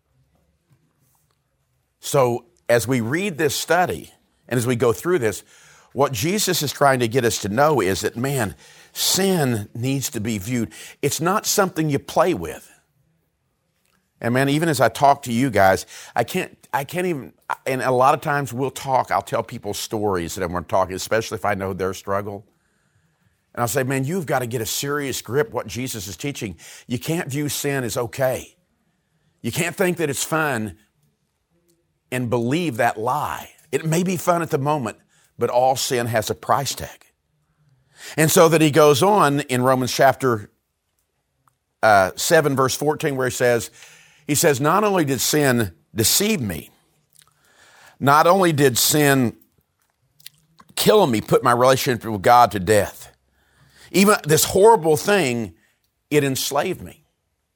Speaker 1: So as we read this study and as we go through this, what Jesus is trying to get us to know is that, man, sin needs to be viewed. It's not something you play with. And man, even as I talk to you guys, I can't, I can't even, and a lot of times we'll talk, I'll tell people stories that I'm talking, especially if I know their struggle. And I'll say, man, you've got to get a serious grip what Jesus is teaching. You can't view sin as okay. You can't think that it's fun and believe that lie. It may be fun at the moment, but all sin has a price tag. And so that he goes on in Romans chapter uh, seven, verse fourteen, where he says, he says, not only did sin deceive me, Not only did sin kill me, put my relationship with God to death, even this horrible thing, it enslaved me.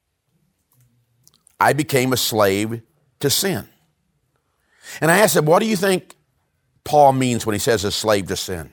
Speaker 1: I became a slave to sin. And I asked him, what do you think Paul means when he says a slave to sin?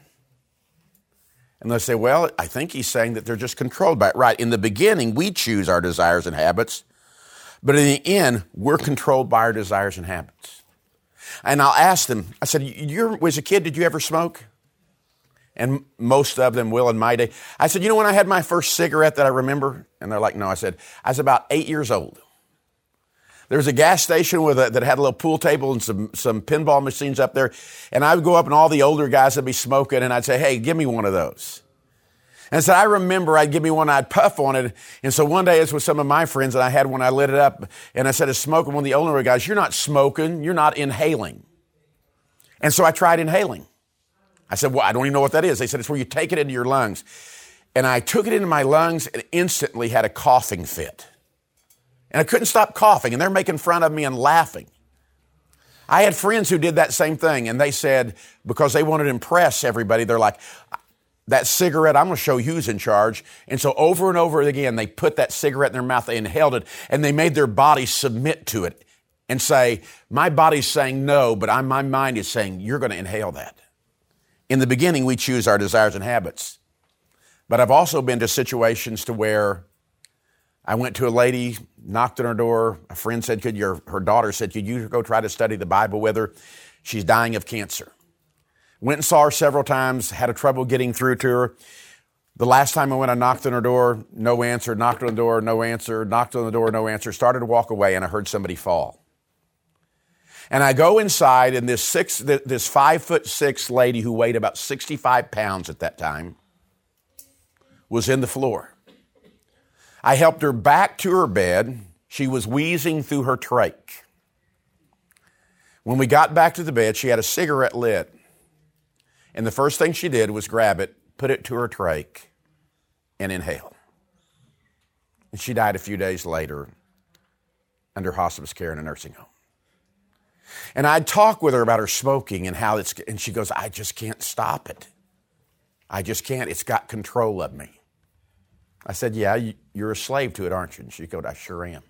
Speaker 1: And they say, well, I think he's saying that they're just controlled by it. Right, in the beginning, we choose our desires and habits, but in the end, we're controlled by our desires and habits. And I'll ask them, I said, you as a kid, did you ever smoke? And most of them will in my day. I said, you know when I had my first cigarette that I remember? And they're like, no. I said, I was about eight years old. There was a gas station with a, that had a little pool table and some, some pinball machines up there. And I would go up and all the older guys would be smoking and I'd say, hey, give me one of those. And so I remember I'd give me one, I'd puff on it. And so one day it was with some of my friends and I had one, I lit it up and I said, it's smoking. One of the older guys, you're not smoking, you're not inhaling. And so I tried inhaling. I said, well, I don't even know what that is. They said, it's where you take it into your lungs. And I took it into my lungs and instantly had a coughing fit. And I couldn't stop coughing, and they're making fun of me and laughing. I had friends who did that same thing, and they said, because they wanted to impress everybody, they're like, that cigarette, I'm going to show you who's in charge. And so over and over again, they put that cigarette in their mouth, they inhaled it, and they made their body submit to it and say, my body's saying no, but I'm, my mind is saying, you're going to inhale that. In the beginning, we choose our desires and habits. But I've also been to situations to where I went to a lady, knocked on her door. A friend said, could your, her daughter said, could you go try to study the Bible with her? She's dying of cancer. Went and saw her several times, had a trouble getting through to her. The last time I went, I knocked on her door, no answer, knocked on the door, no answer, knocked on the door, no answer, started to walk away, and I heard somebody fall. And I go inside, and this six, this five foot six lady who weighed about sixty-five pounds at that time was in the floor. I helped her back to her bed. She was wheezing through her trach. When we got back to the bed, she had a cigarette lit. And the first thing she did was grab it, put it to her trach, and inhale. And she died a few days later under hospice care in a nursing home. And I'd talk with her about her smoking and how it's, and she goes, I just can't stop it. I just can't. It's got control of me. I said, yeah, you're a slave to it, aren't you? And she goes, I sure am.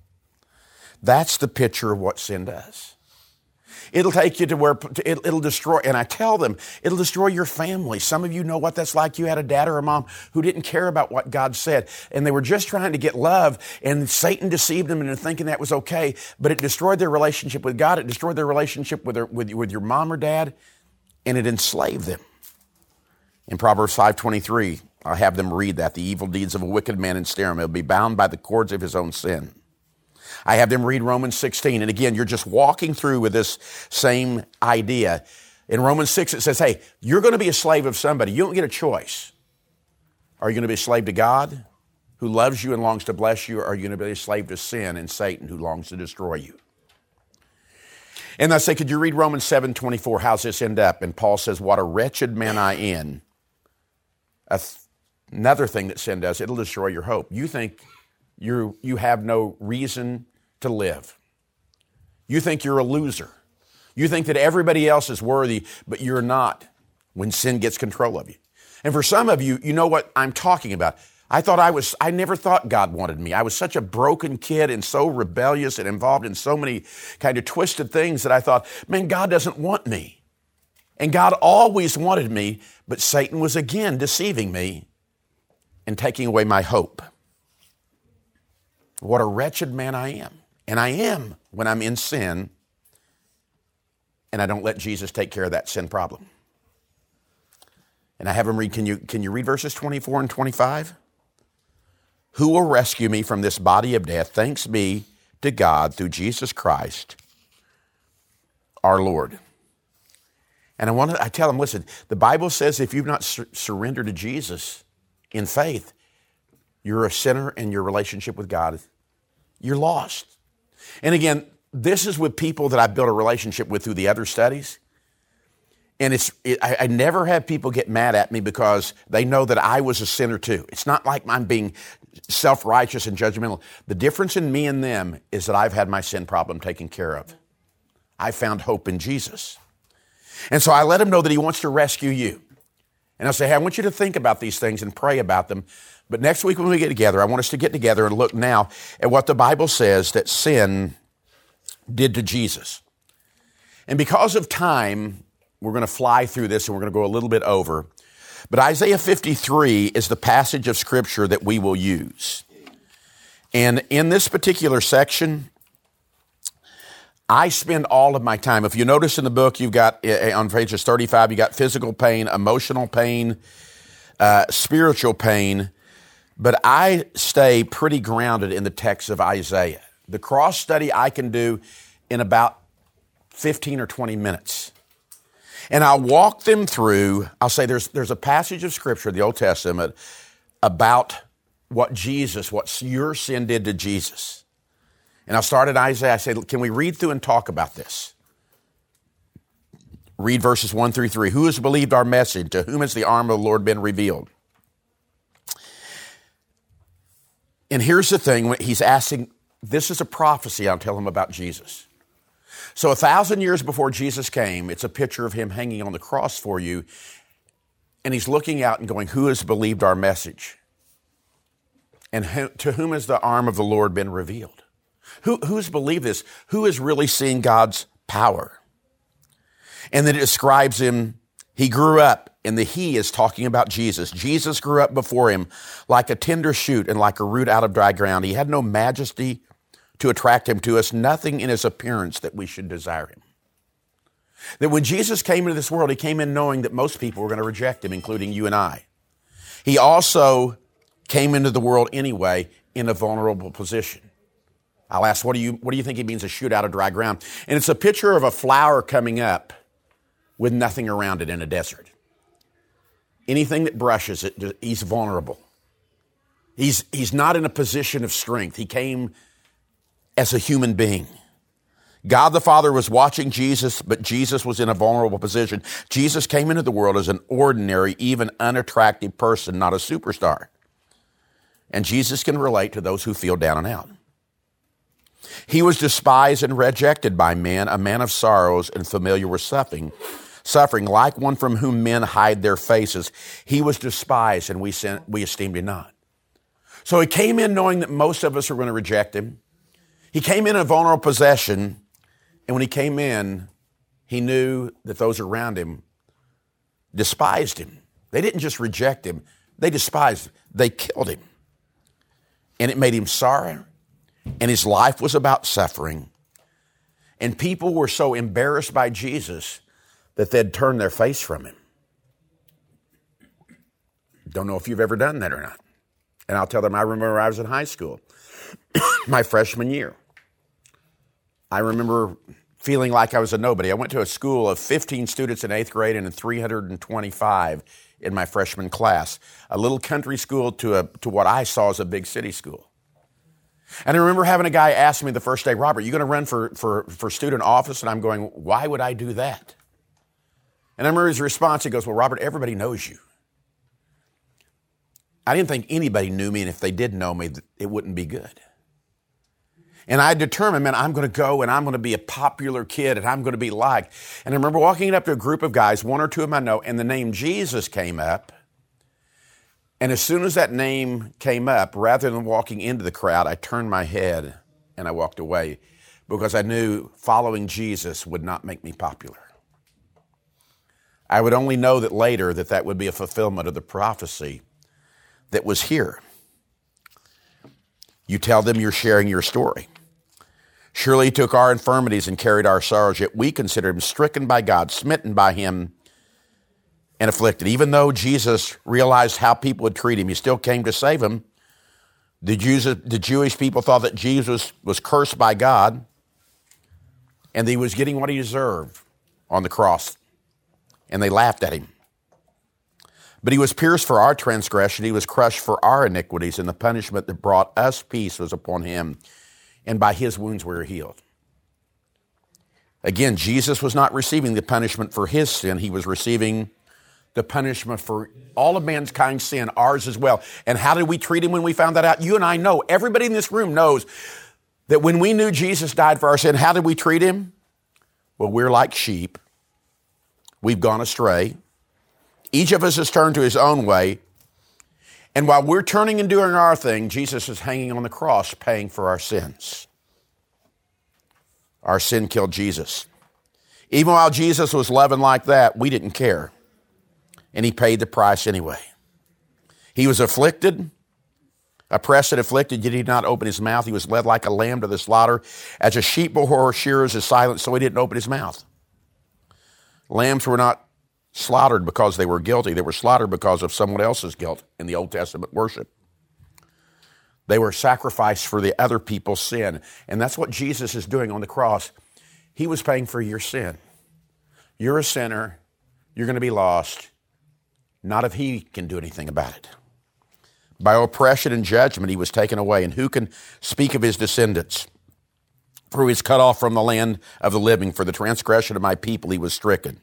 Speaker 1: That's the picture of what sin does. It'll take you to where it'll destroy, and I tell them, it'll destroy your family. Some of you know what that's like. You had a dad or a mom who didn't care about what God said, and they were just trying to get love, and Satan deceived them into thinking that was okay, but it destroyed their relationship with God. It destroyed their relationship with, their, with, with your mom or dad, and it enslaved them. In Proverbs five twenty-three, I'll have them read that. The evil deeds of a wicked man ensnare him. He'll be bound by the cords of his own sin. I have them read Romans sixteen. And again, you're just walking through with this same idea. In Romans six, it says, hey, you're going to be a slave of somebody. You don't get a choice. Are you going to be a slave to God, who loves you and longs to bless you, or are you going to be a slave to sin and Satan, who longs to destroy you? And I say, could you read Romans seven twenty-four? How's this end up? And Paul says, what a wretched man I am. Another thing that sin does, it'll destroy your hope. You think you you have no reason to live. You think you're a loser. You think that everybody else is worthy, but you're not when sin gets control of you. And for some of you, you know what I'm talking about. I thought I was, I never thought God wanted me. I was such a broken kid and so rebellious and involved in so many kind of twisted things that I thought, man, God doesn't want me. And God always wanted me, but Satan was again deceiving me and taking away my hope. What a wretched man I am. And I am when I'm in sin and I don't let Jesus take care of that sin problem. And I have him read, can you, can you read verses twenty-four and twenty-five? Who will rescue me from this body of death? Thanks be to God through Jesus Christ, our Lord. And I want to, I tell them, listen, the Bible says if you've not sur- surrendered to Jesus in faith, you're a sinner and your relationship with God, you're lost. And again, this is with people that I've built a relationship with through the other studies. And it's it, I, I never have people get mad at me because they know that I was a sinner too. It's not like I'm being self-righteous and judgmental. The difference in me and them is that I've had my sin problem taken care of. I found hope in Jesus. And so I let him know that he wants to rescue you. And I say, hey, I want you to think about these things and pray about them. But next week when we get together, I want us to get together and look now at what the Bible says that sin did to Jesus. And because of time, we're going to fly through this and we're going to go a little bit over. But Isaiah fifty-three is the passage of Scripture that we will use. And in this particular section, I spend all of my time. If you notice in the book, you've got on pages thirty-five, you got physical pain, emotional pain, uh, spiritual pain. But I stay pretty grounded in the text of Isaiah. The cross study I can do in about fifteen or twenty minutes. And I'll walk them through. I'll say there's, there's a passage of Scripture, the Old Testament, about what Jesus, what your sin did to Jesus. And I'll start at Isaiah. I say, can we read through and talk about this? Read verses one through three. Who has believed our message? To whom has the arm of the Lord been revealed? And here's the thing. He's asking, this is a prophecy I'll tell him about Jesus. So a thousand years before Jesus came, it's a picture of him hanging on the cross for you. And he's looking out and going, who has believed our message? And who, to whom has the arm of the Lord been revealed? Who, who's believed this? Who is really seeing God's power? And then it describes him, he grew up, and the he is talking about Jesus. Jesus grew up before him like a tender shoot and like a root out of dry ground. He had no majesty to attract him to us, nothing in his appearance that we should desire him. That when Jesus came into this world, he came in knowing that most people were going to reject him, including you and I. He also came into the world anyway in a vulnerable position. I'll ask, what do you, what do you think he means to shoot out of dry ground? And it's a picture of a flower coming up with nothing around it in a desert. Anything that brushes it, he's vulnerable. He's, he's not in a position of strength. He came as a human being. God the Father was watching Jesus, but Jesus was in a vulnerable position. Jesus came into the world as an ordinary, even unattractive person, not a superstar. And Jesus can relate to those who feel down and out. He was despised and rejected by men, a man of sorrows and familiar with suffering, suffering like one from whom men hide their faces. He was despised and we, sent, we esteemed him not. So he came in knowing that most of us are going to reject him. He came in a vulnerable possession, and when he came in, he knew that those around him despised him. They didn't just reject him, they despised him. They killed him. And it made him sorry, and his life was about suffering. And people were so embarrassed by Jesus that they'd turn their face from him. Don't know if you've ever done that or not. And I'll tell them, I remember I was in high school, my freshman year. I remember feeling like I was a nobody. I went to a school of fifteen students in eighth grade and three hundred twenty-five in my freshman class, a little country school to a to what I saw as a big city school. And I remember having a guy ask me the first day, Robert, you going to run for, for, for student office? And I'm going, why would I do that? And I remember his response, he goes, well, Robert, everybody knows you. I didn't think anybody knew me, and if they did know me, it wouldn't be good. And I determined, man, I'm going to go and I'm going to be a popular kid and I'm going to be liked. And I remember walking up to a group of guys, one or two of them I know, and the name Jesus came up. And as soon as that name came up, rather than walking into the crowd, I turned my head and I walked away because I knew following Jesus would not make me popular. I would only know that later that that would be a fulfillment of the prophecy that was here. You tell them you're sharing your story. Surely he took our infirmities and carried our sorrows, yet we consider him stricken by God, smitten by him, and afflicted. Even though Jesus realized how people would treat him, he still came to save him. The Jews, the Jewish people thought that Jesus was cursed by God, and that he was getting what he deserved on the cross, and they laughed at him. But he was pierced for our transgression, he was crushed for our iniquities, and the punishment that brought us peace was upon him, and by his wounds we are healed. Again, Jesus was not receiving the punishment for his sin, he was receiving the punishment for all of mankind's sin, ours as well. And how did we treat him when we found that out? You and I know, everybody in this room knows that when we knew Jesus died for our sin, how did we treat him? Well, we're like sheep. We've gone astray. Each of us has turned to his own way. And while we're turning and doing our thing, Jesus is hanging on the cross paying for our sins. Our sin killed Jesus. Even while Jesus was loving like that, we didn't care. And he paid the price anyway. He was afflicted, oppressed and afflicted, yet he did not open his mouth. He was led like a lamb to the slaughter. As a sheep before shearers is silent, so he didn't open his mouth. Lambs were not slaughtered because they were guilty. They were slaughtered because of someone else's guilt in the Old Testament worship. They were sacrificed for the other people's sin. And that's what Jesus is doing on the cross. He was paying for your sin. You're a sinner. You're going to be lost. Not if he can do anything about it. By oppression and judgment, he was taken away. And who can speak of his descendants? For he was cut off from the land of the living. For the transgression of my people, he was stricken.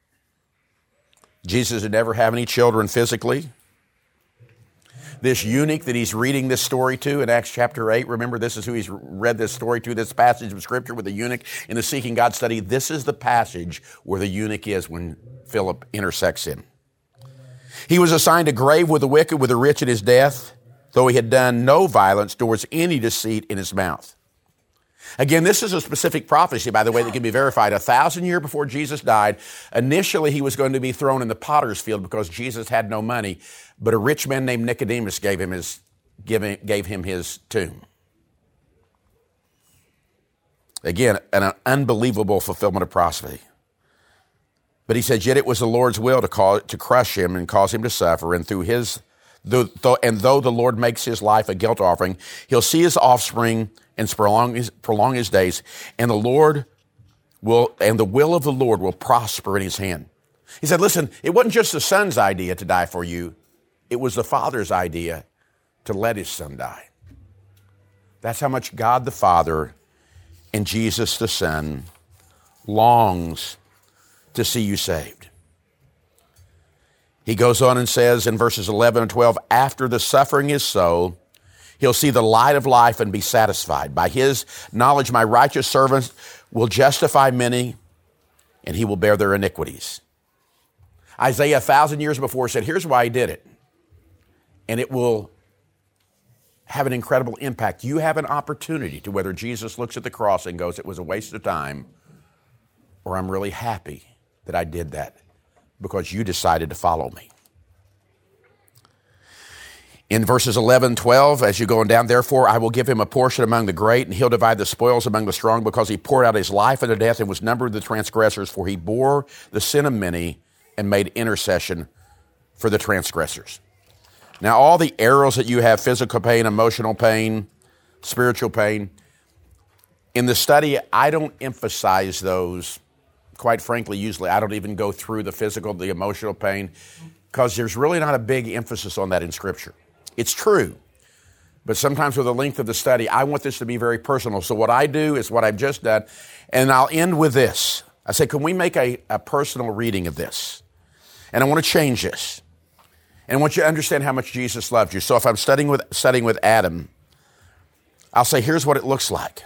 Speaker 1: Jesus did never have any children physically. This eunuch that he's reading this story to in Acts chapter eight, remember this is who he's read this story to, this passage of Scripture with the eunuch in the Seeking God study. This is the passage where the eunuch is when Philip intersects him. He was assigned a grave with the wicked, with the rich at his death, though he had done no violence, nor was any deceit in his mouth. Again, this is a specific prophecy, by the way, that can be verified. A thousand years before Jesus died, initially he was going to be thrown in the potter's field because Jesus had no money, but a rich man named Nicodemus gave him his, gave, gave him his tomb. Again, an unbelievable fulfillment of prophecy. But he said, yet it was the Lord's will to cause, to crush him and cause him to suffer, and through his, though, though, and though the Lord makes his life a guilt offering, he'll see his offspring and prolong his, prolong his days, and the Lord will, and the will of the Lord will prosper in his hand. He said, listen, it wasn't just the son's idea to die for you. It was the Father's idea to let his son die. That's how much God the Father and Jesus the Son longs to see you saved. He goes on and says in verses eleven and twelve, after the suffering is so, he'll see the light of life and be satisfied. By his knowledge, my righteous servant will justify many, and he will bear their iniquities. Isaiah, a thousand years before, said, here's why he did it. And it will have an incredible impact. You have an opportunity to whether Jesus looks at the cross and goes, it was a waste of time, or I'm really happy that I did that because you decided to follow me. In verses eleven, twelve, as you're going down, therefore I will give him a portion among the great, and he'll divide the spoils among the strong, because he poured out his life unto death and was numbered the transgressors, for he bore the sin of many and made intercession for the transgressors. Now, all the arrows that you have, physical pain, emotional pain, spiritual pain, in the study, I don't emphasize those. Quite frankly, usually I don't even go through the physical, the emotional pain, because there's really not a big emphasis on that in Scripture. It's true, but sometimes with the length of the study, I want this to be very personal. So what I do is what I've just done, and I'll end with this. I say, can we make a, a personal reading of this? And I want to change this. And I want you to understand how much Jesus loved you. So if I'm studying with, studying with Adam, I'll say, here's what it looks like.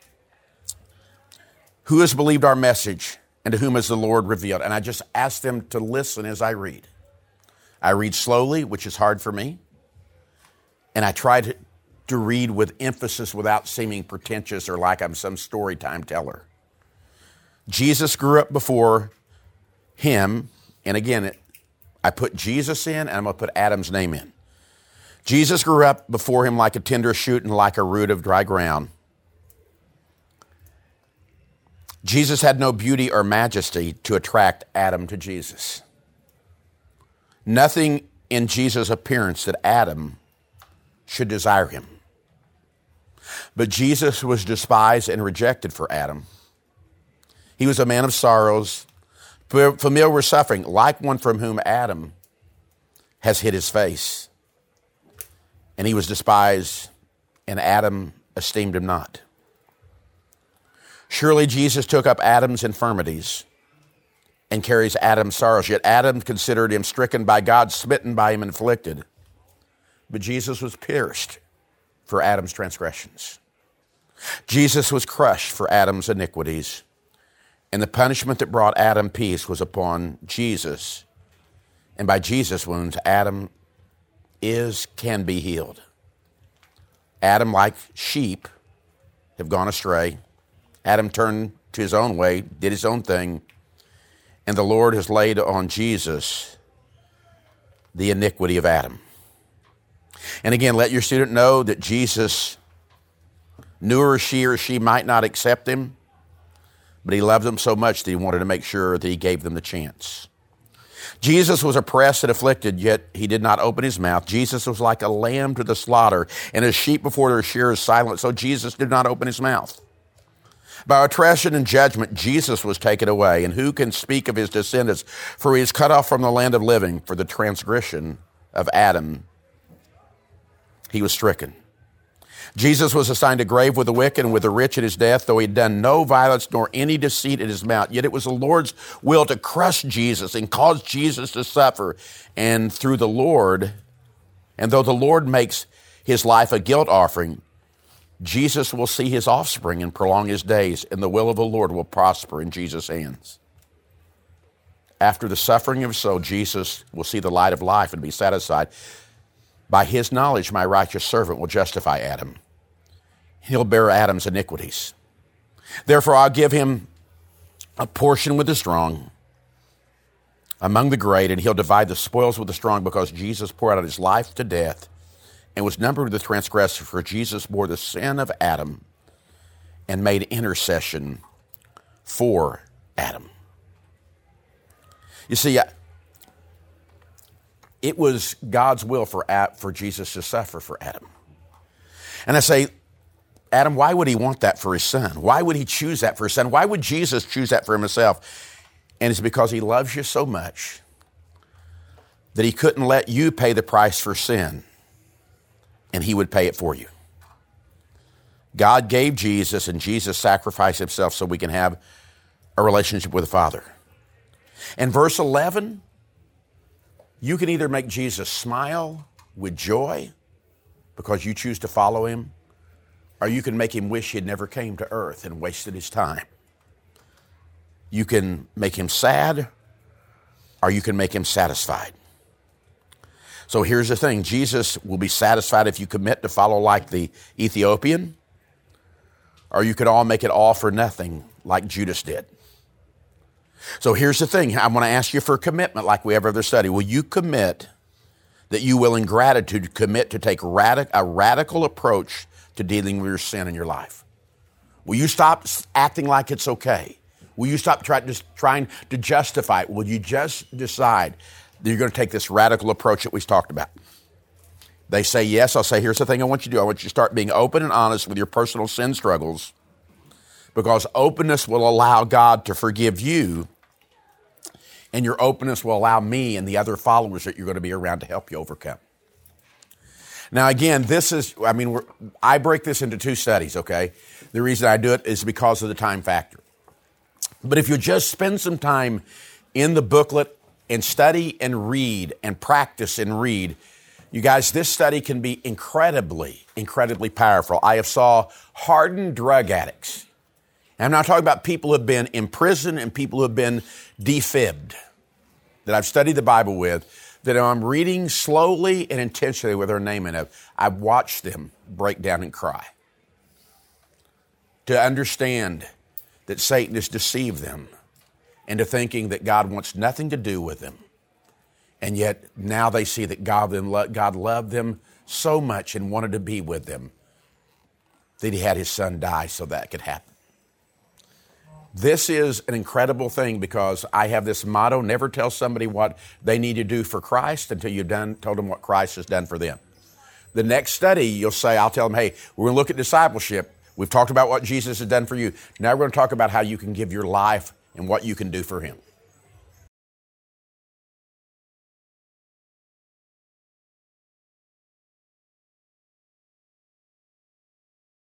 Speaker 1: Who has believed our message, and to whom has the Lord revealed? And I just ask them to listen as I read. I read slowly, which is hard for me. And I try to, to read with emphasis without seeming pretentious or like I'm some story time teller. Jesus grew up before him. And again, it, I put Jesus in, and I'm going to put Adam's name in. Jesus grew up before him like a tender shoot and like a root of dry ground. Jesus had no beauty or majesty to attract Adam to Jesus. Nothing in Jesus' appearance that Adam should desire him. But Jesus was despised and rejected for Adam. He was a man of sorrows, familiar with suffering, like one from whom Adam has hid his face. And he was despised, and Adam esteemed him not. Surely Jesus took up Adam's infirmities and carries Adam's sorrows. Yet Adam considered him stricken by God, smitten by him, and afflicted. But Jesus was pierced for Adam's transgressions. Jesus was crushed for Adam's iniquities. And the punishment that brought Adam peace was upon Jesus. And by Jesus' wounds, Adam is, can be healed. Adam, like sheep, have gone astray. Adam turned to his own way, did his own thing, and the Lord has laid on Jesus the iniquity of Adam. And again, let your student know that Jesus knew or she or she might not accept him, but he loved them so much that he wanted to make sure that he gave them the chance. Jesus was oppressed and afflicted, yet he did not open his mouth. Jesus was like a lamb to the slaughter, and as sheep before their shearers silent, so Jesus did not open his mouth. By oppression and judgment, Jesus was taken away, and who can speak of his descendants? For he is cut off from the land of living. For the transgression of Adam, he was stricken. Jesus was assigned a grave with the wicked and with the rich at his death, though he had done no violence nor any deceit in his mouth. Yet it was the Lord's will to crush Jesus and cause Jesus to suffer. And through the Lord, and though the Lord makes his life a guilt offering, Jesus will see his offspring and prolong his days, and the will of the Lord will prosper in Jesus' hands. After the suffering of his soul, Jesus will see the light of life and be satisfied. By his knowledge, my righteous servant will justify Adam. He'll bear Adam's iniquities. Therefore, I'll give him a portion with the strong among the great, and he'll divide the spoils with the strong, because Jesus poured out his life to death and was numbered with the transgressor, for Jesus bore the sin of Adam and made intercession for Adam. You see, it was God's will for, for Jesus to suffer for Adam. And I say, Adam, why would he want that for his son? Why would he choose that for his son? Why would Jesus choose that for himself? And it's because he loves you so much that he couldn't let you pay the price for sin, and he would pay it for you. God gave Jesus, and Jesus sacrificed himself so we can have a relationship with the Father. And verse eleven, you can either make Jesus smile with joy because you choose to follow him, or you can make him wish he had never came to earth and wasted his time. You can make him sad, or you can make him satisfied. So here's the thing. Jesus will be satisfied if you commit to follow like the Ethiopian, or you could all make it all for nothing like Judas did. So here's the thing. I want to ask you for a commitment like we have every other study. Will you commit that you will in gratitude commit to take radic- a radical approach to dealing with your sin in your life? Will you stop acting like it's okay? Will you stop try, just trying to justify it? Will you just decide that you're going to take this radical approach that we've talked about? They say yes. I'll say, here's the thing I want you to do. I want you to start being open and honest with your personal sin struggles, because openness will allow God to forgive you, and your openness will allow me and the other followers that you're going to be around to help you overcome. Now, again, this is, I mean, we're, I break this into two studies, okay? The reason I do it is because of the time factor. But if you just spend some time in the booklet and study and read and practice and read, you guys, this study can be incredibly, incredibly powerful. I have saw hardened drug addicts. And I'm not talking about people who have been imprisoned and people who have been defibbed, that I've studied the Bible with, that I'm reading slowly and intentionally with their name in it. I've watched them break down and cry to understand that Satan has deceived them into thinking that God wants nothing to do with them. And yet now they see that God, God loved them so much and wanted to be with them that he had his son die so that could happen. This is an incredible thing, because I have this motto: never tell somebody what they need to do for Christ until you've done, told them what Christ has done for them. The next study, you'll say, I'll tell them, hey, we're going to look at discipleship. We've talked about what Jesus has done for you. Now we're going to talk about how you can give your life and what you can do for him.